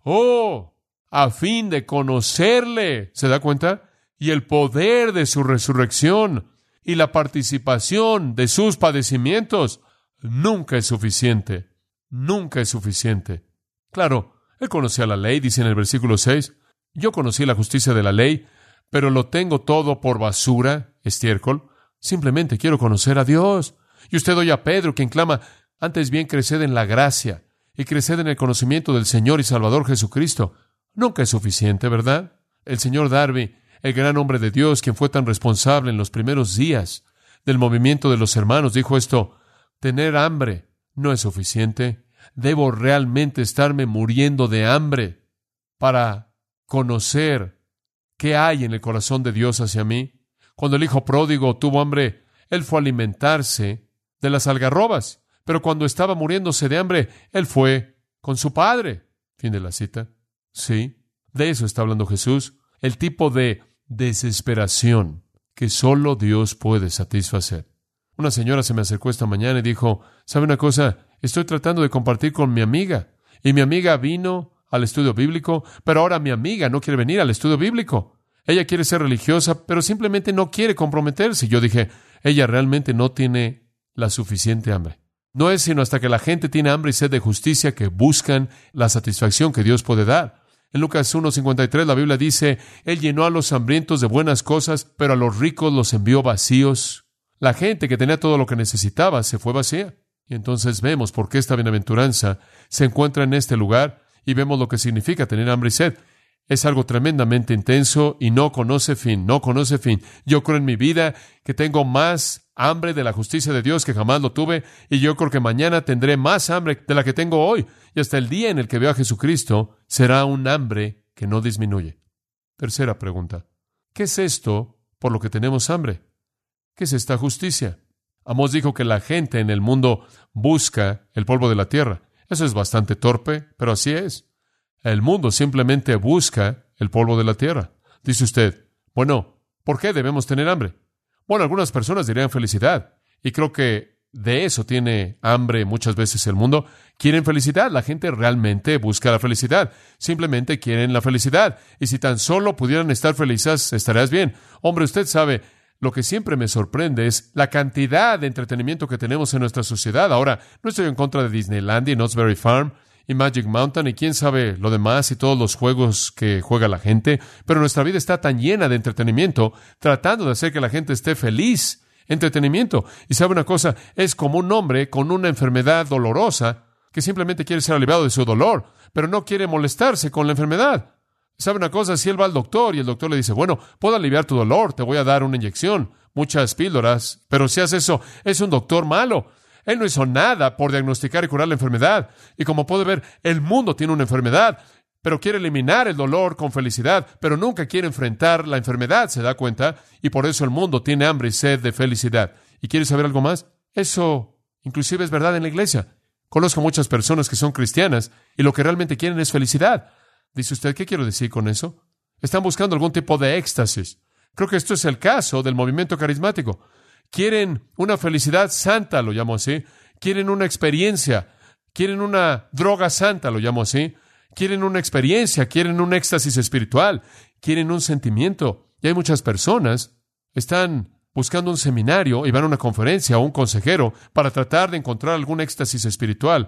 a fin de conocerle, ¿se da cuenta? Y el poder de su resurrección y la participación de sus padecimientos. Nunca es suficiente. Nunca es suficiente. Claro, Él conocía la ley, dice en el versículo 6. Yo conocí la justicia de la ley, pero lo tengo todo por basura, estiércol. Simplemente quiero conocer a Dios. Y usted oye a Pedro, quien clama, antes bien creced en la gracia y creced en el conocimiento del Señor y Salvador Jesucristo. Nunca es suficiente, ¿verdad? El señor Darby, el gran hombre de Dios, quien fue tan responsable en los primeros días del movimiento de los hermanos, dijo esto: tener hambre no es suficiente. Debo realmente estarme muriendo de hambre para conocer qué hay en el corazón de Dios hacia mí. Cuando el hijo pródigo tuvo hambre, él fue a alimentarse de las algarrobas, pero cuando estaba muriéndose de hambre, él fue con su padre. Fin de la cita. Sí, de eso está hablando Jesús, el tipo de desesperación que solo Dios puede satisfacer. Una señora se me acercó esta mañana y dijo, ¿sabe una cosa? Estoy tratando de compartir con mi amiga, y mi amiga vino al estudio bíblico, pero ahora mi amiga no quiere venir al estudio bíblico. Ella quiere ser religiosa, pero simplemente no quiere comprometerse. Yo dije, ella realmente no tiene la suficiente hambre. No es sino hasta que la gente tiene hambre y sed de justicia que buscan la satisfacción que Dios puede dar. En Lucas 1:53 la Biblia dice, Él llenó a los hambrientos de buenas cosas, pero a los ricos los envió vacíos. La gente que tenía todo lo que necesitaba se fue vacía. Y entonces vemos por qué esta bienaventuranza se encuentra en este lugar y vemos lo que significa tener hambre y sed. Es algo tremendamente intenso y no conoce fin, no conoce fin. Yo creo en mi vida que tengo más hambre de la justicia de Dios que jamás lo tuve, y yo creo que mañana tendré más hambre de la que tengo hoy, y hasta el día en el que veo a Jesucristo será un hambre que no disminuye. Tercera pregunta: ¿qué es esto por lo que tenemos hambre? ¿Qué es esta justicia? Amós dijo que la gente en el mundo busca el polvo de la tierra. Eso es bastante torpe, pero así es. El mundo simplemente busca el polvo de la tierra. Dice usted, bueno, ¿por qué debemos tener hambre? Bueno, algunas personas dirían felicidad, y creo que de eso tiene hambre muchas veces el mundo. Quieren felicidad. La gente realmente busca la felicidad. Simplemente quieren la felicidad. Y si tan solo pudieran estar felices, estarías bien. Hombre, usted sabe, lo que siempre me sorprende es la cantidad de entretenimiento que tenemos en nuestra sociedad. Ahora, no estoy en contra de Disneylandia y Knott's Berry Farm y Magic Mountain y quién sabe lo demás y todos los juegos que juega la gente, pero nuestra vida está tan llena de entretenimiento, tratando de hacer que la gente esté feliz. Entretenimiento. Y sabe una cosa, es como un hombre con una enfermedad dolorosa que simplemente quiere ser aliviado de su dolor, pero no quiere molestarse con la enfermedad. ¿Sabe una cosa? Si él va al doctor y el doctor le dice, bueno, puedo aliviar tu dolor, te voy a dar una inyección, muchas píldoras, pero si haces eso, es un doctor malo. Él no hizo nada por diagnosticar y curar la enfermedad. Y como puede ver, el mundo tiene una enfermedad, pero quiere eliminar el dolor con felicidad, pero nunca quiere enfrentar la enfermedad, ¿se da cuenta? Y por eso el mundo tiene hambre y sed de felicidad. ¿Y quiere saber algo más? Eso inclusive es verdad en la iglesia. Conozco muchas personas que son cristianas y lo que realmente quieren es felicidad. Dice usted, ¿qué quiero decir con eso? Están buscando algún tipo de éxtasis. Creo que esto es el caso del movimiento carismático. Quieren una felicidad santa, lo llamo así. Quieren una experiencia. Quieren una droga santa, lo llamo así. Quieren una experiencia, quieren un éxtasis espiritual, quieren un sentimiento. Y hay muchas personas que están buscando un seminario y van a una conferencia o un consejero para tratar de encontrar algún éxtasis espiritual.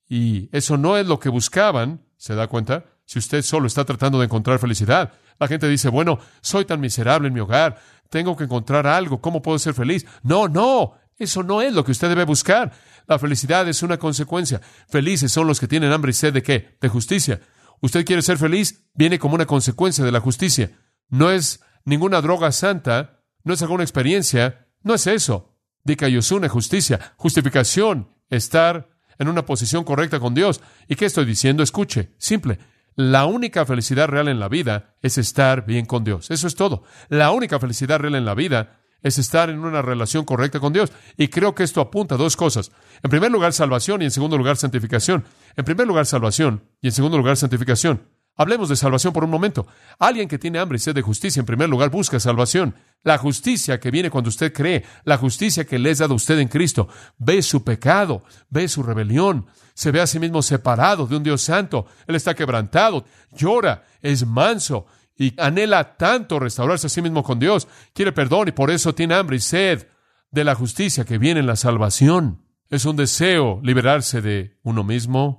Y eso no es lo que buscaban, ¿se da cuenta? Si usted solo está tratando de encontrar felicidad. La gente dice, bueno, soy tan miserable en mi hogar, tengo que encontrar algo, ¿cómo puedo ser feliz? No, eso no es lo que usted debe buscar. La felicidad es una consecuencia. Felices son los que tienen hambre y sed ¿de qué? De justicia. ¿Usted quiere ser feliz? Viene como una consecuencia de la justicia. No es ninguna droga santa, no es alguna experiencia, no es eso. Dikaiosune, justicia, justificación, estar en una posición correcta con Dios. ¿Y qué estoy diciendo? Escuche, simple. La única felicidad real en la vida es estar bien con Dios. Eso es todo. La única felicidad real en la vida es estar en una relación correcta con Dios. Y creo que esto apunta a dos cosas. En primer lugar, salvación y en segundo lugar, santificación. En primer lugar, salvación y en segundo lugar, santificación. Hablemos de salvación por un momento. Alguien que tiene hambre y sed de justicia, en primer lugar, busca salvación. La justicia que viene cuando usted cree, la justicia que le es dada a usted en Cristo, ve su pecado, ve su rebelión, se ve a sí mismo separado de un Dios santo. Él está quebrantado, llora, es manso y anhela tanto restaurarse a sí mismo con Dios. Quiere perdón y por eso tiene hambre y sed de la justicia que viene en la salvación. Es un deseo liberarse de uno mismo,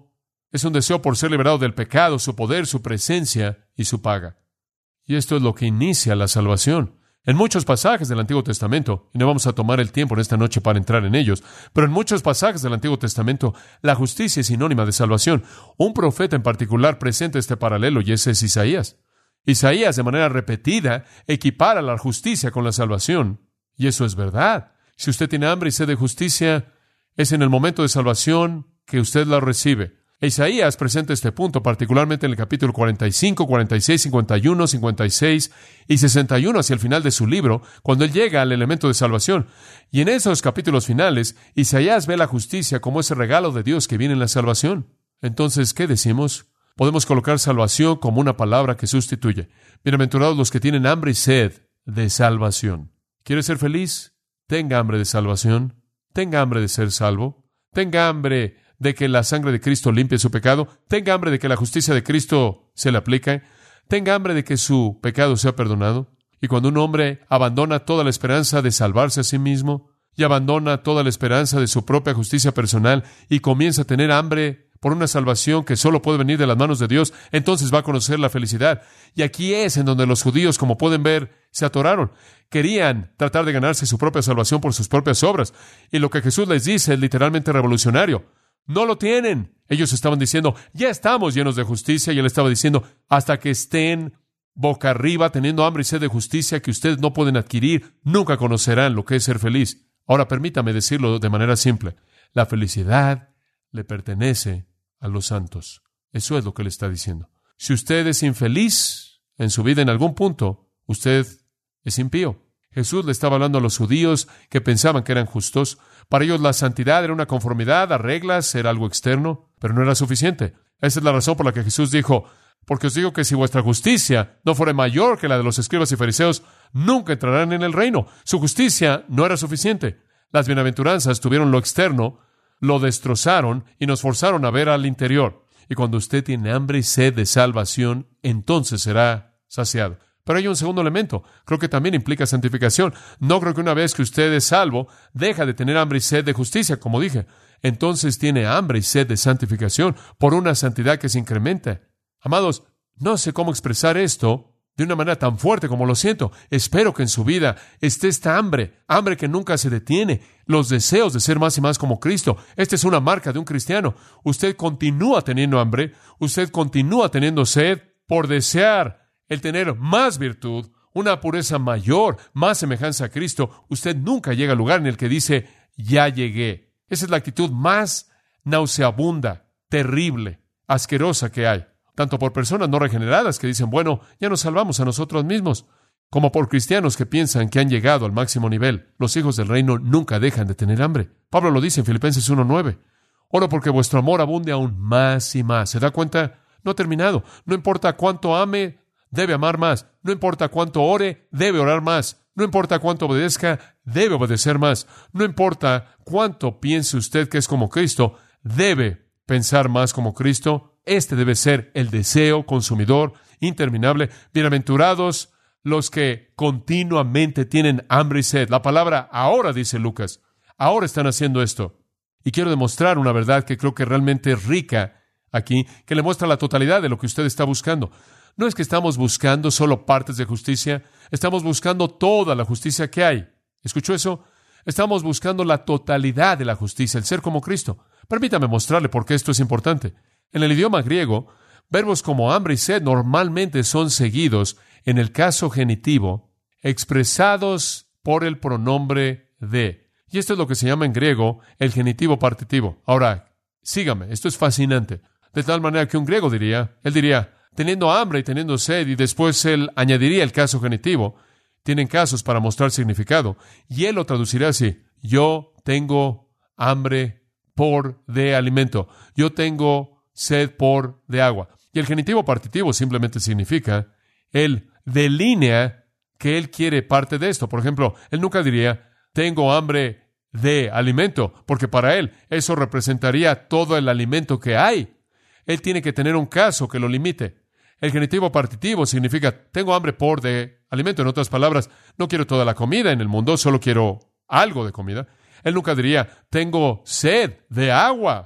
Es un deseo por ser liberado del pecado, su poder, su presencia y su paga. Y esto es lo que inicia la salvación. En muchos pasajes del Antiguo Testamento, y no vamos a tomar el tiempo en esta noche para entrar en ellos, pero en muchos pasajes del Antiguo Testamento, la justicia es sinónima de salvación. Un profeta en particular presenta este paralelo, y ese es Isaías. Isaías, de manera repetida, equipara la justicia con la salvación, y eso es verdad. Si usted tiene hambre y sed de justicia, es en el momento de salvación que usted la recibe. Isaías presenta este punto, particularmente en el capítulo 45, 46, 51, 56 y 61, hacia el final de su libro, cuando él llega al elemento de salvación. Y en esos capítulos finales, Isaías ve la justicia como ese regalo de Dios que viene en la salvación. Entonces, ¿qué decimos? Podemos colocar salvación como una palabra que sustituye. Bienaventurados los que tienen hambre y sed de salvación. ¿Quiere ser feliz? Tenga hambre de salvación. Tenga hambre de ser salvo. Tenga hambre de que la sangre de Cristo limpie su pecado. Tenga hambre de que la justicia de Cristo se le aplique. Tenga hambre de que su pecado sea perdonado. Y cuando un hombre abandona toda la esperanza de salvarse a sí mismo y abandona toda la esperanza de su propia justicia personal y comienza a tener hambre por una salvación que solo puede venir de las manos de Dios, entonces va a conocer la felicidad. Y aquí es en donde los judíos, como pueden ver, se atoraron. Querían tratar de ganarse su propia salvación por sus propias obras. Y lo que Jesús les dice es literalmente revolucionario. No lo tienen. Ellos estaban diciendo, ya estamos llenos de justicia, y él estaba diciendo, hasta que estén boca arriba, teniendo hambre y sed de justicia que ustedes no pueden adquirir, nunca conocerán lo que es ser feliz. Ahora, permítame decirlo de manera simple. La felicidad le pertenece a los santos. Eso es lo que le está diciendo. Si usted es infeliz en su vida en algún punto, usted es impío. Jesús le estaba hablando a los judíos que pensaban que eran justos. Para ellos la santidad era una conformidad a reglas, era algo externo, pero no era suficiente. Esa es la razón por la que Jesús dijo, porque os digo que si vuestra justicia no fuera mayor que la de los escribas y fariseos, nunca entrarán en el reino. Su justicia no era suficiente. Las bienaventuranzas tuvieron lo externo, lo destrozaron y nos forzaron a ver al interior. Y cuando usted tiene hambre y sed de salvación, entonces será saciado. Pero hay un segundo elemento. Creo que también implica santificación. No creo que una vez que usted es salvo, deja de tener hambre y sed de justicia, como dije. Entonces tiene hambre y sed de santificación por una santidad que se incrementa. Amados, no sé cómo expresar esto de una manera tan fuerte como lo siento. Espero que en su vida esté esta hambre que nunca se detiene, los deseos de ser más y más como Cristo. Esta es una marca de un cristiano. Usted continúa teniendo hambre, usted continúa teniendo sed por desear el tener más virtud, una pureza mayor, más semejanza a Cristo. Usted nunca llega al lugar en el que dice, ya llegué. Esa es la actitud más nauseabunda, terrible, asquerosa que hay. Tanto por personas no regeneradas que dicen, bueno, ya nos salvamos a nosotros mismos, como por cristianos que piensan que han llegado al máximo nivel. Los hijos del reino nunca dejan de tener hambre. Pablo lo dice en Filipenses 1:9. Oro porque vuestro amor abunde aún más y más. ¿Se da cuenta? No ha terminado. No importa cuánto ame, debe amar más. No importa cuánto ore, debe orar más. No importa cuánto obedezca, debe obedecer más. No importa cuánto piense usted que es como Cristo, debe pensar más como Cristo. Este debe ser el deseo consumidor interminable. Bienaventurados los que continuamente tienen hambre y sed. La palabra ahora, dice Lucas, ahora están haciendo esto. Y quiero demostrar una verdad que creo que realmente es rica aquí, que le muestra la totalidad de lo que usted está buscando. No es que estamos buscando solo partes de justicia, estamos buscando toda la justicia que hay. ¿Escuchó eso? Estamos buscando la totalidad de la justicia, el ser como Cristo. Permítame mostrarle por qué esto es importante. En el idioma griego, verbos como hambre y sed normalmente son seguidos, en el caso genitivo, expresados por el pronombre de. Y esto es lo que se llama en griego el genitivo partitivo. Ahora, sígame, esto es fascinante. De tal manera que un griego diría, teniendo hambre y teniendo sed, y después él añadiría el caso genitivo. Tienen casos para mostrar significado. Y él lo traduciría así: yo tengo hambre por de alimento. Yo tengo sed por de agua. Y el genitivo partitivo simplemente significa, él delinea que él quiere parte de esto. Por ejemplo, él nunca diría, tengo hambre de alimento, porque para él eso representaría todo el alimento que hay. Él tiene que tener un caso que lo limite. El genitivo partitivo significa, tengo hambre por de alimento. En otras palabras, no quiero toda la comida en el mundo, solo quiero algo de comida. Él nunca diría, tengo sed de agua.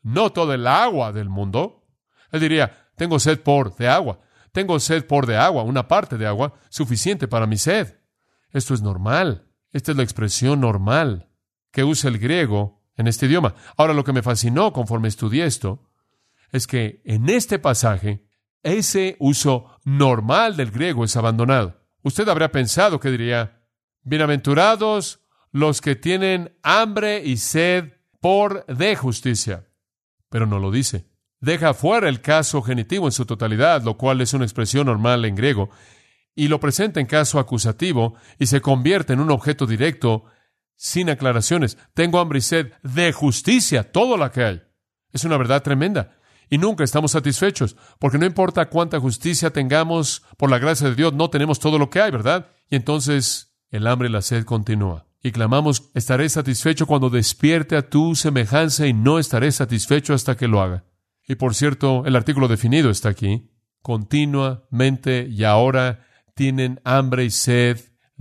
no todo el agua del mundo. Él diría, tengo sed por de agua. Tengo sed por de agua, una parte de agua, suficiente para mi sed. Esto es normal. Esta es la expresión normal que usa el griego en este idioma. Ahora, lo que me fascinó conforme estudié esto es que en este pasaje, ese uso normal del griego es abandonado. Usted habría pensado que diría, bienaventurados los que tienen hambre y sed por de justicia. Pero no lo dice. Deja fuera el caso genitivo en su totalidad, lo cual es una expresión normal en griego, y lo presenta en caso acusativo y se convierte en un objeto directo sin aclaraciones. Tengo hambre y sed de justicia, todo lo que hay. Es una verdad tremenda. Y nunca estamos satisfechos, porque no importa cuánta justicia tengamos, por la gracia de Dios, no tenemos todo lo que hay, ¿verdad? Y entonces el hambre y la sed continúa. Y clamamos, estaré satisfecho cuando despierte a tu semejanza y no estaré satisfecho hasta que lo haga. Y por cierto, el artículo definido está aquí. Continuamente y ahora tienen hambre y sed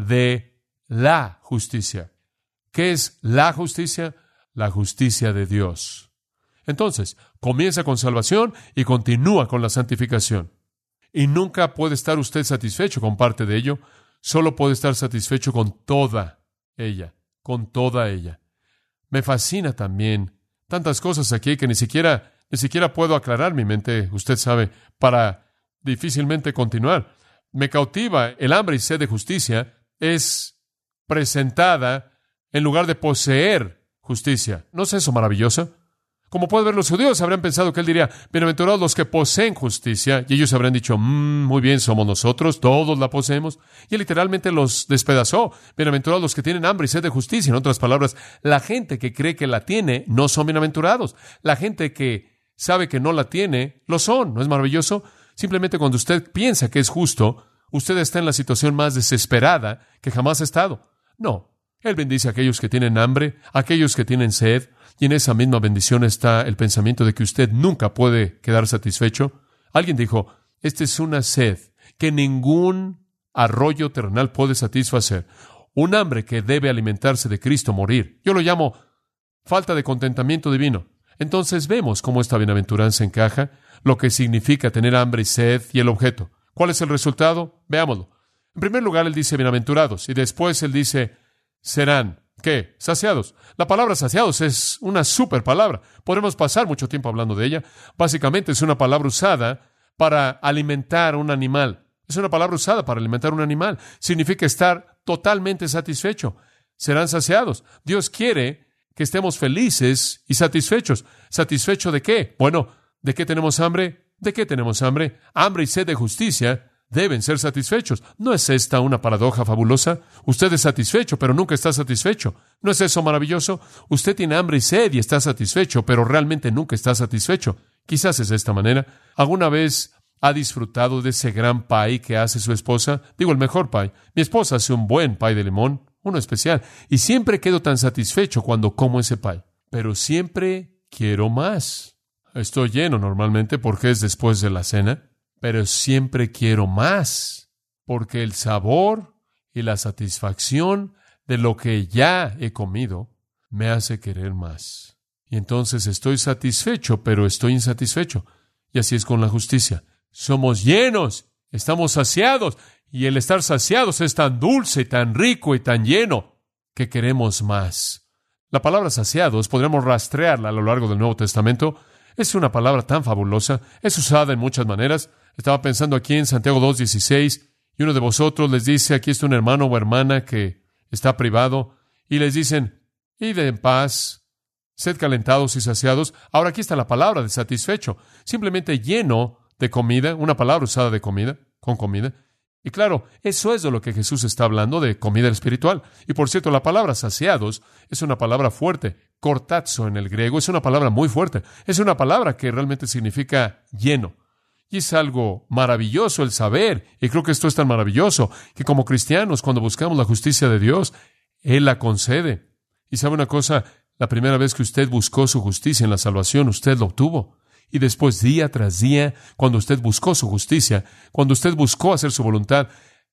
de la justicia. ¿Qué es la justicia? La justicia de Dios. Entonces, comienza con salvación y continúa con la santificación. Y nunca puede estar usted satisfecho con parte de ello, solo puede estar satisfecho con toda ella, con toda ella. Me fascina también tantas cosas aquí que ni siquiera puedo aclarar mi mente, usted sabe, para difícilmente continuar. Me cautiva el hambre y sed de justicia es presentada en lugar de poseer justicia. ¿No es eso maravilloso? Como puede ver, los judíos habrían pensado que él diría, bienaventurados los que poseen justicia, y ellos habrían dicho, muy bien, somos nosotros, todos la poseemos, y él literalmente los despedazó. Bienaventurados los que tienen hambre y sed de justicia. En otras palabras, la gente que cree que la tiene no son bienaventurados. La gente que sabe que no la tiene, lo son. ¿No es maravilloso? Simplemente cuando usted piensa que es justo, usted está en la situación más desesperada que jamás ha estado. No, él bendice a aquellos que tienen hambre, a aquellos que tienen sed, y en esa misma bendición está el pensamiento de que usted nunca puede quedar satisfecho. Alguien dijo, esta es una sed que ningún arroyo terrenal puede satisfacer. Un hambre que debe alimentarse de Cristo, morir. Yo lo llamo falta de contentamiento divino. Entonces vemos cómo esta bienaventuranza encaja, lo que significa tener hambre y sed y el objeto. ¿Cuál es el resultado? Veámoslo. En primer lugar, él dice bienaventurados, y después él dice serán. ¿Qué? Saciados. La palabra saciados es una super palabra. Podremos pasar mucho tiempo hablando de ella. Básicamente es una palabra usada para alimentar un animal. Es una palabra usada para alimentar un animal. Significa estar totalmente satisfecho. Serán saciados. Dios quiere que estemos felices y satisfechos. ¿Satisfecho de qué? Bueno, ¿de qué tenemos hambre? ¿De qué tenemos hambre? Hambre y sed de justicia deben ser satisfechos. ¿No es esta una paradoja fabulosa? Usted es satisfecho, pero nunca está satisfecho. ¿No es eso maravilloso? Usted tiene hambre y sed y está satisfecho, pero realmente nunca está satisfecho. Quizás es de esta manera. ¿Alguna vez ha disfrutado de ese gran pie que hace su esposa? Digo, el mejor pie. Mi esposa hace un buen pie de limón, uno especial, y siempre quedo tan satisfecho cuando como ese pie. Pero siempre quiero más. Estoy lleno normalmente porque es después de la cena. Pero siempre quiero más, porque el sabor y la satisfacción de lo que ya he comido me hace querer más. Y entonces estoy satisfecho, pero estoy insatisfecho. Y así es con la justicia. Somos llenos, estamos saciados, y el estar saciados es tan dulce, tan rico y tan lleno que queremos más. La palabra saciados, podríamos rastrearla a lo largo del Nuevo Testamento. Es una palabra tan fabulosa, es usada en muchas maneras. Estaba pensando aquí en Santiago 2:16, y uno de vosotros les dice, aquí está un hermano o hermana que está privado, y les dicen, id en paz, sed calentados y saciados. Ahora aquí está la palabra de satisfecho, simplemente lleno de comida, una palabra usada de comida, con comida. Y claro, eso es de lo que Jesús está hablando, de comida espiritual. Y por cierto, la palabra saciados es una palabra fuerte. Kortazo en el griego es una palabra muy fuerte. Es una palabra que realmente significa lleno. Y es algo maravilloso el saber, y creo que esto es tan maravilloso, que como cristianos, cuando buscamos la justicia de Dios, Él la concede. Y sabe una cosa, la primera vez que usted buscó su justicia en la salvación, usted lo obtuvo. Y después, día tras día, cuando usted buscó su justicia, cuando usted buscó hacer su voluntad,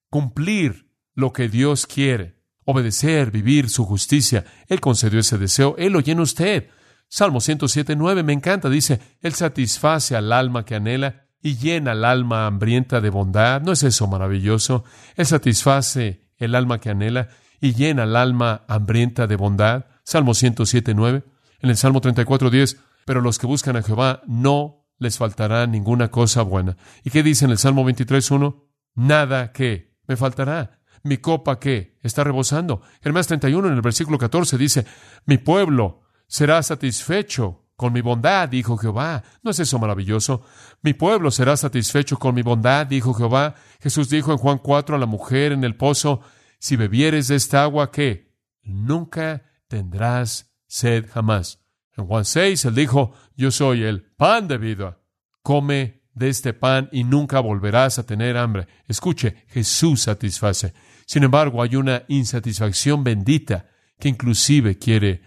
cumplir lo que Dios quiere, obedecer, vivir su justicia, Él concedió ese deseo, Él lo llena usted. Salmo 107:9 me encanta. Dice, Él satisface al alma que anhela y llena al alma hambrienta de bondad. ¿No es eso maravilloso? Él satisface el alma que anhela y llena al alma hambrienta de bondad. Salmo 107:9. En el Salmo 34:10, pero los que buscan a Jehová no les faltará ninguna cosa buena. ¿Y qué dice en el Salmo 23:1? Nada que me faltará. Mi copa que está rebosando. Jeremías 31 en el versículo 14 dice, mi pueblo será satisfecho con mi bondad, dijo Jehová. ¿No es eso maravilloso? Mi pueblo será satisfecho con mi bondad, dijo Jehová. Jesús dijo en Juan 4 a la mujer en el pozo, si bebieres de esta agua, ¿qué? Nunca tendrás sed jamás. En Juan 6, Él dijo, yo soy el pan de vida. Come de este pan y nunca volverás a tener hambre. Escuche, Jesús satisface. Sin embargo, hay una insatisfacción bendita que inclusive quiere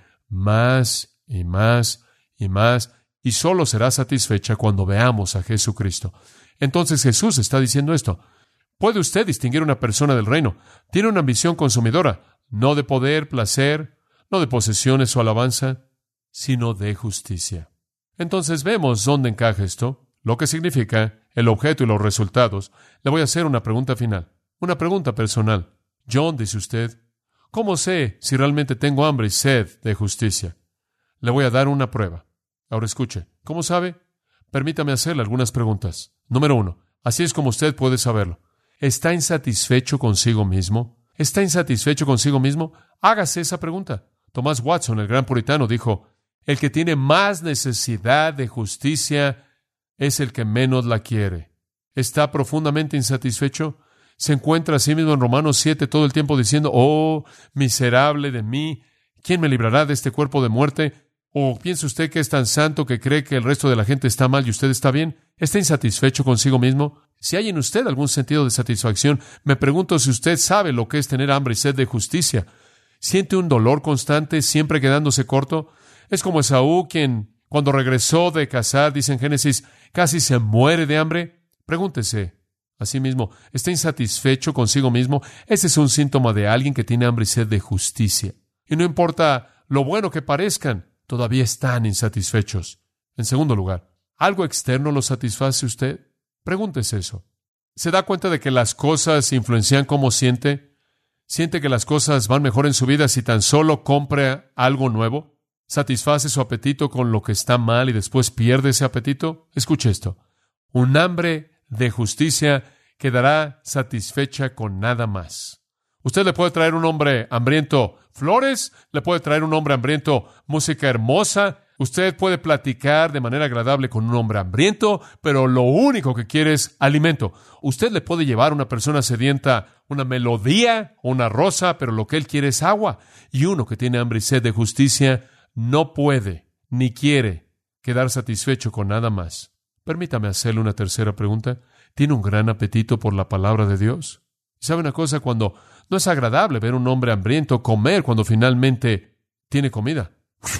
más y más y más, y solo será satisfecha cuando veamos a Jesucristo. Entonces Jesús está diciendo esto. ¿Puede usted distinguir una persona del reino? Tiene una ambición consumidora, no de poder, placer, no de posesiones o alabanza, sino de justicia. Entonces vemos dónde encaja esto, lo que significa, el objeto y los resultados. Le voy a hacer una pregunta final, una pregunta personal. John, dice usted, ¿cómo sé si realmente tengo hambre y sed de justicia? Le voy a dar una prueba. Ahora escuche, ¿cómo sabe? Permítame hacerle algunas preguntas. Número 1, así es como usted puede saberlo. ¿Está insatisfecho consigo mismo? ¿Está insatisfecho consigo mismo? Hágase esa pregunta. Thomas Watson, el gran puritano, dijo, el que tiene más necesidad de justicia es el que menos la quiere. ¿Está profundamente insatisfecho? ¿Se encuentra a sí mismo en Romanos 7 todo el tiempo diciendo, oh, miserable de mí, ¿quién me librará de este cuerpo de muerte? ¿O piensa usted que es tan santo que cree que el resto de la gente está mal y usted está bien? ¿Está insatisfecho consigo mismo? Si hay en usted algún sentido de satisfacción, me pregunto si usted sabe lo que es tener hambre y sed de justicia. ¿Siente un dolor constante, siempre quedándose corto? Es como Esaú, quien, cuando regresó de cazar, dice en Génesis, casi se muere de hambre. Pregúntese a sí mismo, ¿está insatisfecho consigo mismo? Ese es un síntoma de alguien que tiene hambre y sed de justicia. Y no importa lo bueno que parezcan, todavía están insatisfechos. En segundo lugar, ¿algo externo lo satisface usted? Pregúntese eso. ¿Se da cuenta de que las cosas influencian cómo siente? ¿Siente que las cosas van mejor en su vida si tan solo compra algo nuevo? ¿Satisface su apetito con lo que está mal y después pierde ese apetito? Escuche esto. Un hambre de justicia quedará satisfecha con nada más. Usted le puede traer un hombre hambriento flores, le puede traer un hombre hambriento música hermosa, usted puede platicar de manera agradable con un hombre hambriento, pero lo único que quiere es alimento. Usted le puede llevar a una persona sedienta una melodía o una rosa, pero lo que él quiere es agua. Y uno que tiene hambre y sed de justicia no puede ni quiere quedar satisfecho con nada más. Permítame hacerle una tercera pregunta. ¿Tiene un gran apetito por la palabra de Dios? ¿Sabe una cosa? Cuando no es agradable ver un hombre hambriento comer cuando finalmente tiene comida.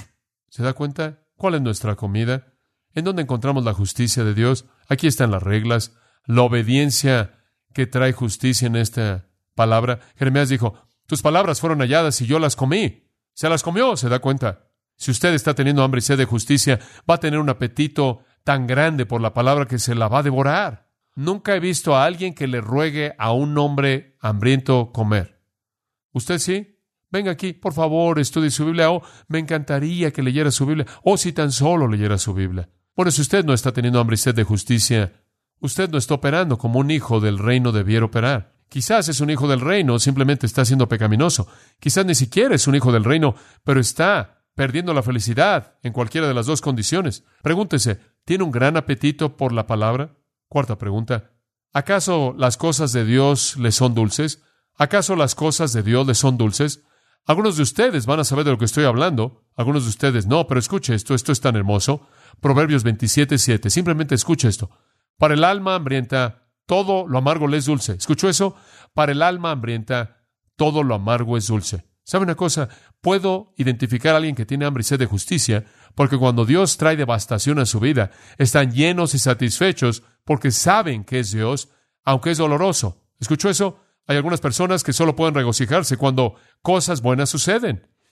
¿Se da cuenta? ¿Cuál es nuestra comida? ¿En dónde encontramos la justicia de Dios? Aquí están las reglas, la obediencia que trae justicia en esta palabra. Jeremías dijo, tus palabras fueron halladas y yo las comí. Se las comió, ¿se da cuenta? Si usted está teniendo hambre y sed de justicia, va a tener un apetito tan grande por la palabra que se la va a devorar. Nunca he visto a alguien que le ruegue a un hombre hambriento comer. ¿Usted sí? Venga aquí, por favor, estudie su Biblia. Oh, me encantaría que leyera su Biblia. Oh, si tan solo leyera su Biblia. Bueno, si usted no está teniendo hambre y sed de justicia, usted no está operando como un hijo del reino debiera operar. Quizás es un hijo del reino, simplemente está siendo pecaminoso. Quizás ni siquiera es un hijo del reino, pero está perdiendo la felicidad en cualquiera de las dos condiciones. Pregúntese, ¿tiene un gran apetito por la palabra? Cuarta pregunta, ¿acaso las cosas de Dios le son dulces? ¿Acaso las cosas de Dios le son dulces? Algunos de ustedes van a saber de lo que estoy hablando, algunos de ustedes no, pero escuche esto es tan hermoso. Proverbios 27:7, simplemente escuche esto. Para el alma hambrienta, todo lo amargo le es dulce. ¿Escuchó eso? Para el alma hambrienta, todo lo amargo es dulce. ¿Sabe una cosa? Puedo identificar a alguien que tiene hambre y sed de justicia, porque cuando Dios trae devastación a su vida, están llenos y satisfechos porque saben que es Dios, aunque es doloroso. ¿Escuchó eso? Hay algunas personas que solo pueden regocijarse cuando cosas buenas suceden.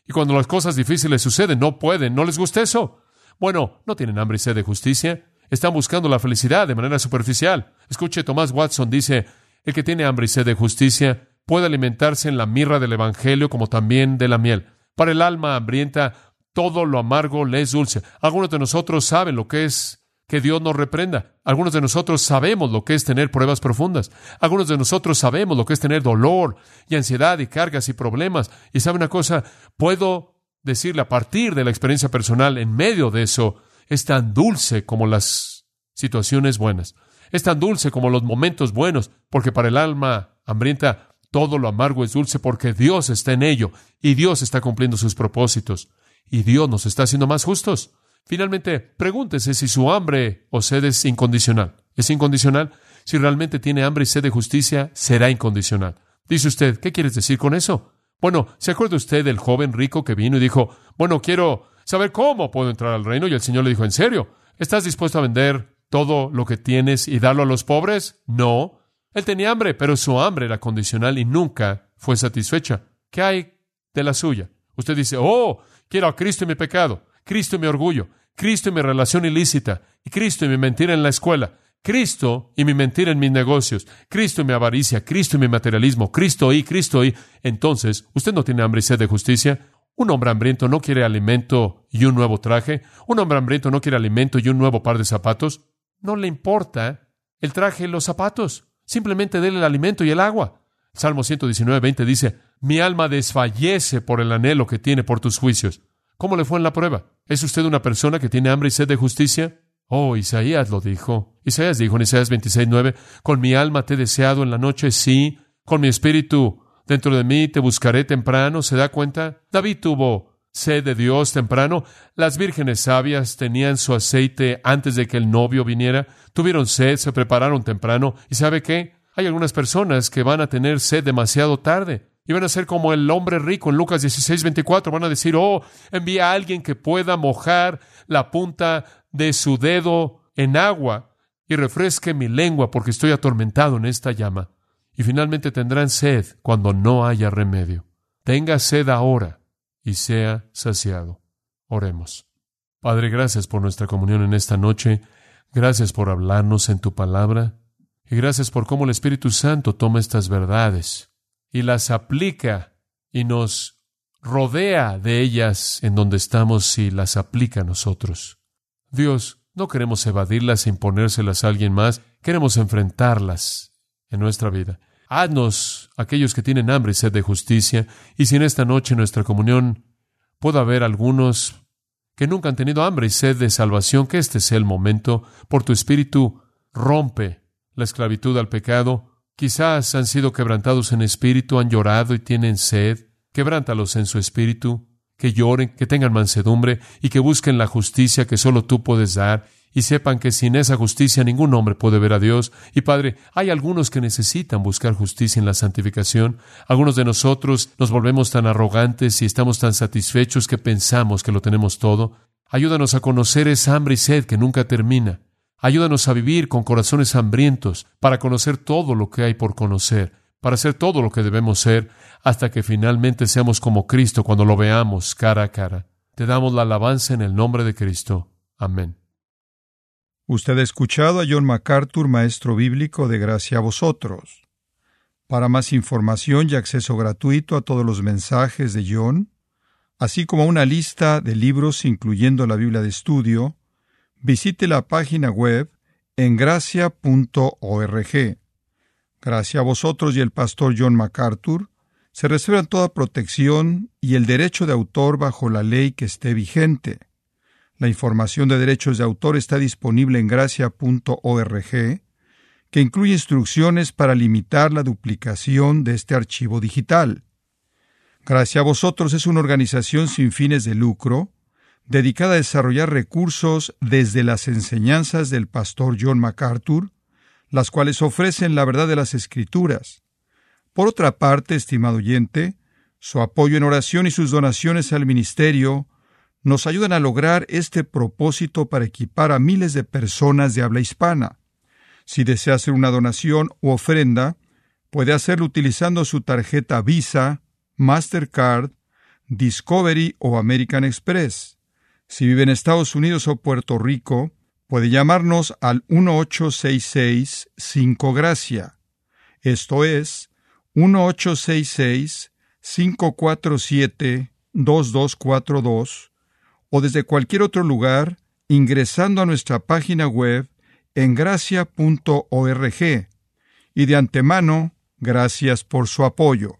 Y cuando las cosas difíciles suceden, no pueden, no les gusta eso. Bueno, no tienen hambre y sed de justicia. Están buscando la felicidad de manera superficial. Escuche, Thomas Watson dice, el que tiene hambre y sed de justicia puede alimentarse en la mirra del Evangelio como también de la miel. Para el alma hambrienta, todo lo amargo le es dulce. Algunos de nosotros saben lo que es que Dios nos reprenda. Algunos de nosotros sabemos lo que es tener pruebas profundas. Algunos de nosotros sabemos lo que es tener dolor y ansiedad y cargas y problemas. Y sabe una cosa, puedo decirle a partir de la experiencia personal, en medio de eso, es tan dulce como las situaciones buenas. Es tan dulce como los momentos buenos, porque para el alma hambrienta todo lo amargo es dulce porque Dios está en ello y Dios está cumpliendo sus propósitos y Dios nos está haciendo más justos. Finalmente, pregúntese si su hambre o sed es incondicional. ¿Es incondicional? Si realmente tiene hambre y sed de justicia, será incondicional. Dice usted, ¿qué quieres decir con eso? Bueno, ¿se acuerda usted del joven rico que vino y dijo, bueno, quiero saber cómo puedo entrar al reino? Y el Señor le dijo, ¿en serio? ¿Estás dispuesto a vender todo lo que tienes y darlo a los pobres? No. Él tenía hambre, pero su hambre era condicional y nunca fue satisfecha. ¿Qué hay de la suya? Usted dice, quiero a Cristo y mi pecado, Cristo y mi orgullo, Cristo y mi relación ilícita, y Cristo y mi mentira en la escuela, Cristo y mi mentira en mis negocios, Cristo y mi avaricia, Cristo y mi materialismo, Cristo y. Entonces, usted no tiene hambre y sed de justicia. Un hombre hambriento no quiere alimento y un nuevo traje. Un hombre hambriento no quiere alimento y un nuevo par de zapatos. No le importa el traje y los zapatos. Simplemente déle el alimento y el agua. Salmo 119:20 dice, mi alma desfallece por el anhelo que tiene por tus juicios. ¿Cómo le fue en la prueba? ¿Es usted una persona que tiene hambre y sed de justicia? Isaías lo dijo. Isaías dijo en Isaías 26:9, con mi alma te he deseado en la noche, sí, con mi espíritu dentro de mí te buscaré temprano. ¿Se da cuenta? David tuvo sed de Dios temprano. Las vírgenes sabias tenían su aceite antes de que el novio viniera. Tuvieron sed, se prepararon temprano. ¿Y sabe qué? Hay algunas personas que van a tener sed demasiado tarde. Y van a ser como el hombre rico en Lucas 16:24. Van a decir, envía a alguien que pueda mojar la punta de su dedo en agua y refresque mi lengua porque estoy atormentado en esta llama. Y finalmente tendrán sed cuando no haya remedio. Tenga sed ahora y sea saciado. Oremos. Padre, gracias por nuestra comunión en esta noche. Gracias por hablarnos en tu palabra. Y gracias por cómo el Espíritu Santo toma estas verdades y las aplica y nos rodea de ellas en donde estamos y las aplica a nosotros. Dios, no queremos evadirlas e imponérselas a alguien más, queremos enfrentarlas en nuestra vida. Haznos aquellos que tienen hambre y sed de justicia, y si en esta noche en nuestra comunión puede haber algunos que nunca han tenido hambre y sed de salvación, que este sea el momento. Por tu Espíritu, rompe la esclavitud al pecado. Quizás han sido quebrantados en espíritu, han llorado y tienen sed. Quebrántalos en su espíritu, que lloren, que tengan mansedumbre y que busquen la justicia que solo tú puedes dar y sepan que sin esa justicia ningún hombre puede ver a Dios. Y Padre, hay algunos que necesitan buscar justicia en la santificación. Algunos de nosotros nos volvemos tan arrogantes y estamos tan satisfechos que pensamos que lo tenemos todo. Ayúdanos a conocer esa hambre y sed que nunca termina. Ayúdanos a vivir con corazones hambrientos para conocer todo lo que hay por conocer, para ser todo lo que debemos ser, hasta que finalmente seamos como Cristo cuando lo veamos cara a cara. Te damos la alabanza en el nombre de Cristo. Amén. Usted ha escuchado a John MacArthur, maestro bíblico de Gracia a Vosotros. Para más información y acceso gratuito a todos los mensajes de John, así como a una lista de libros incluyendo la Biblia de estudio, visite la página web en gracia.org. Gracia a vosotros y el pastor John MacArthur se reservan toda protección y el derecho de autor bajo la ley que esté vigente. La información de derechos de autor está disponible en gracia.org, que incluye instrucciones para limitar la duplicación de este archivo digital. Gracia a vosotros es una organización sin fines de lucro, dedicada a desarrollar recursos desde las enseñanzas del pastor John MacArthur, las cuales ofrecen la verdad de las Escrituras. Por otra parte, estimado oyente, su apoyo en oración y sus donaciones al ministerio nos ayudan a lograr este propósito para equipar a miles de personas de habla hispana. Si desea hacer una donación u ofrenda, puede hacerlo utilizando su tarjeta Visa, Mastercard, Discovery o American Express. Si vive en Estados Unidos o Puerto Rico, puede llamarnos al 1-866-5-GRACIA. Esto es 1-866-547-2242, o desde cualquier otro lugar ingresando a nuestra página web en gracia.org. Y de antemano, gracias por su apoyo.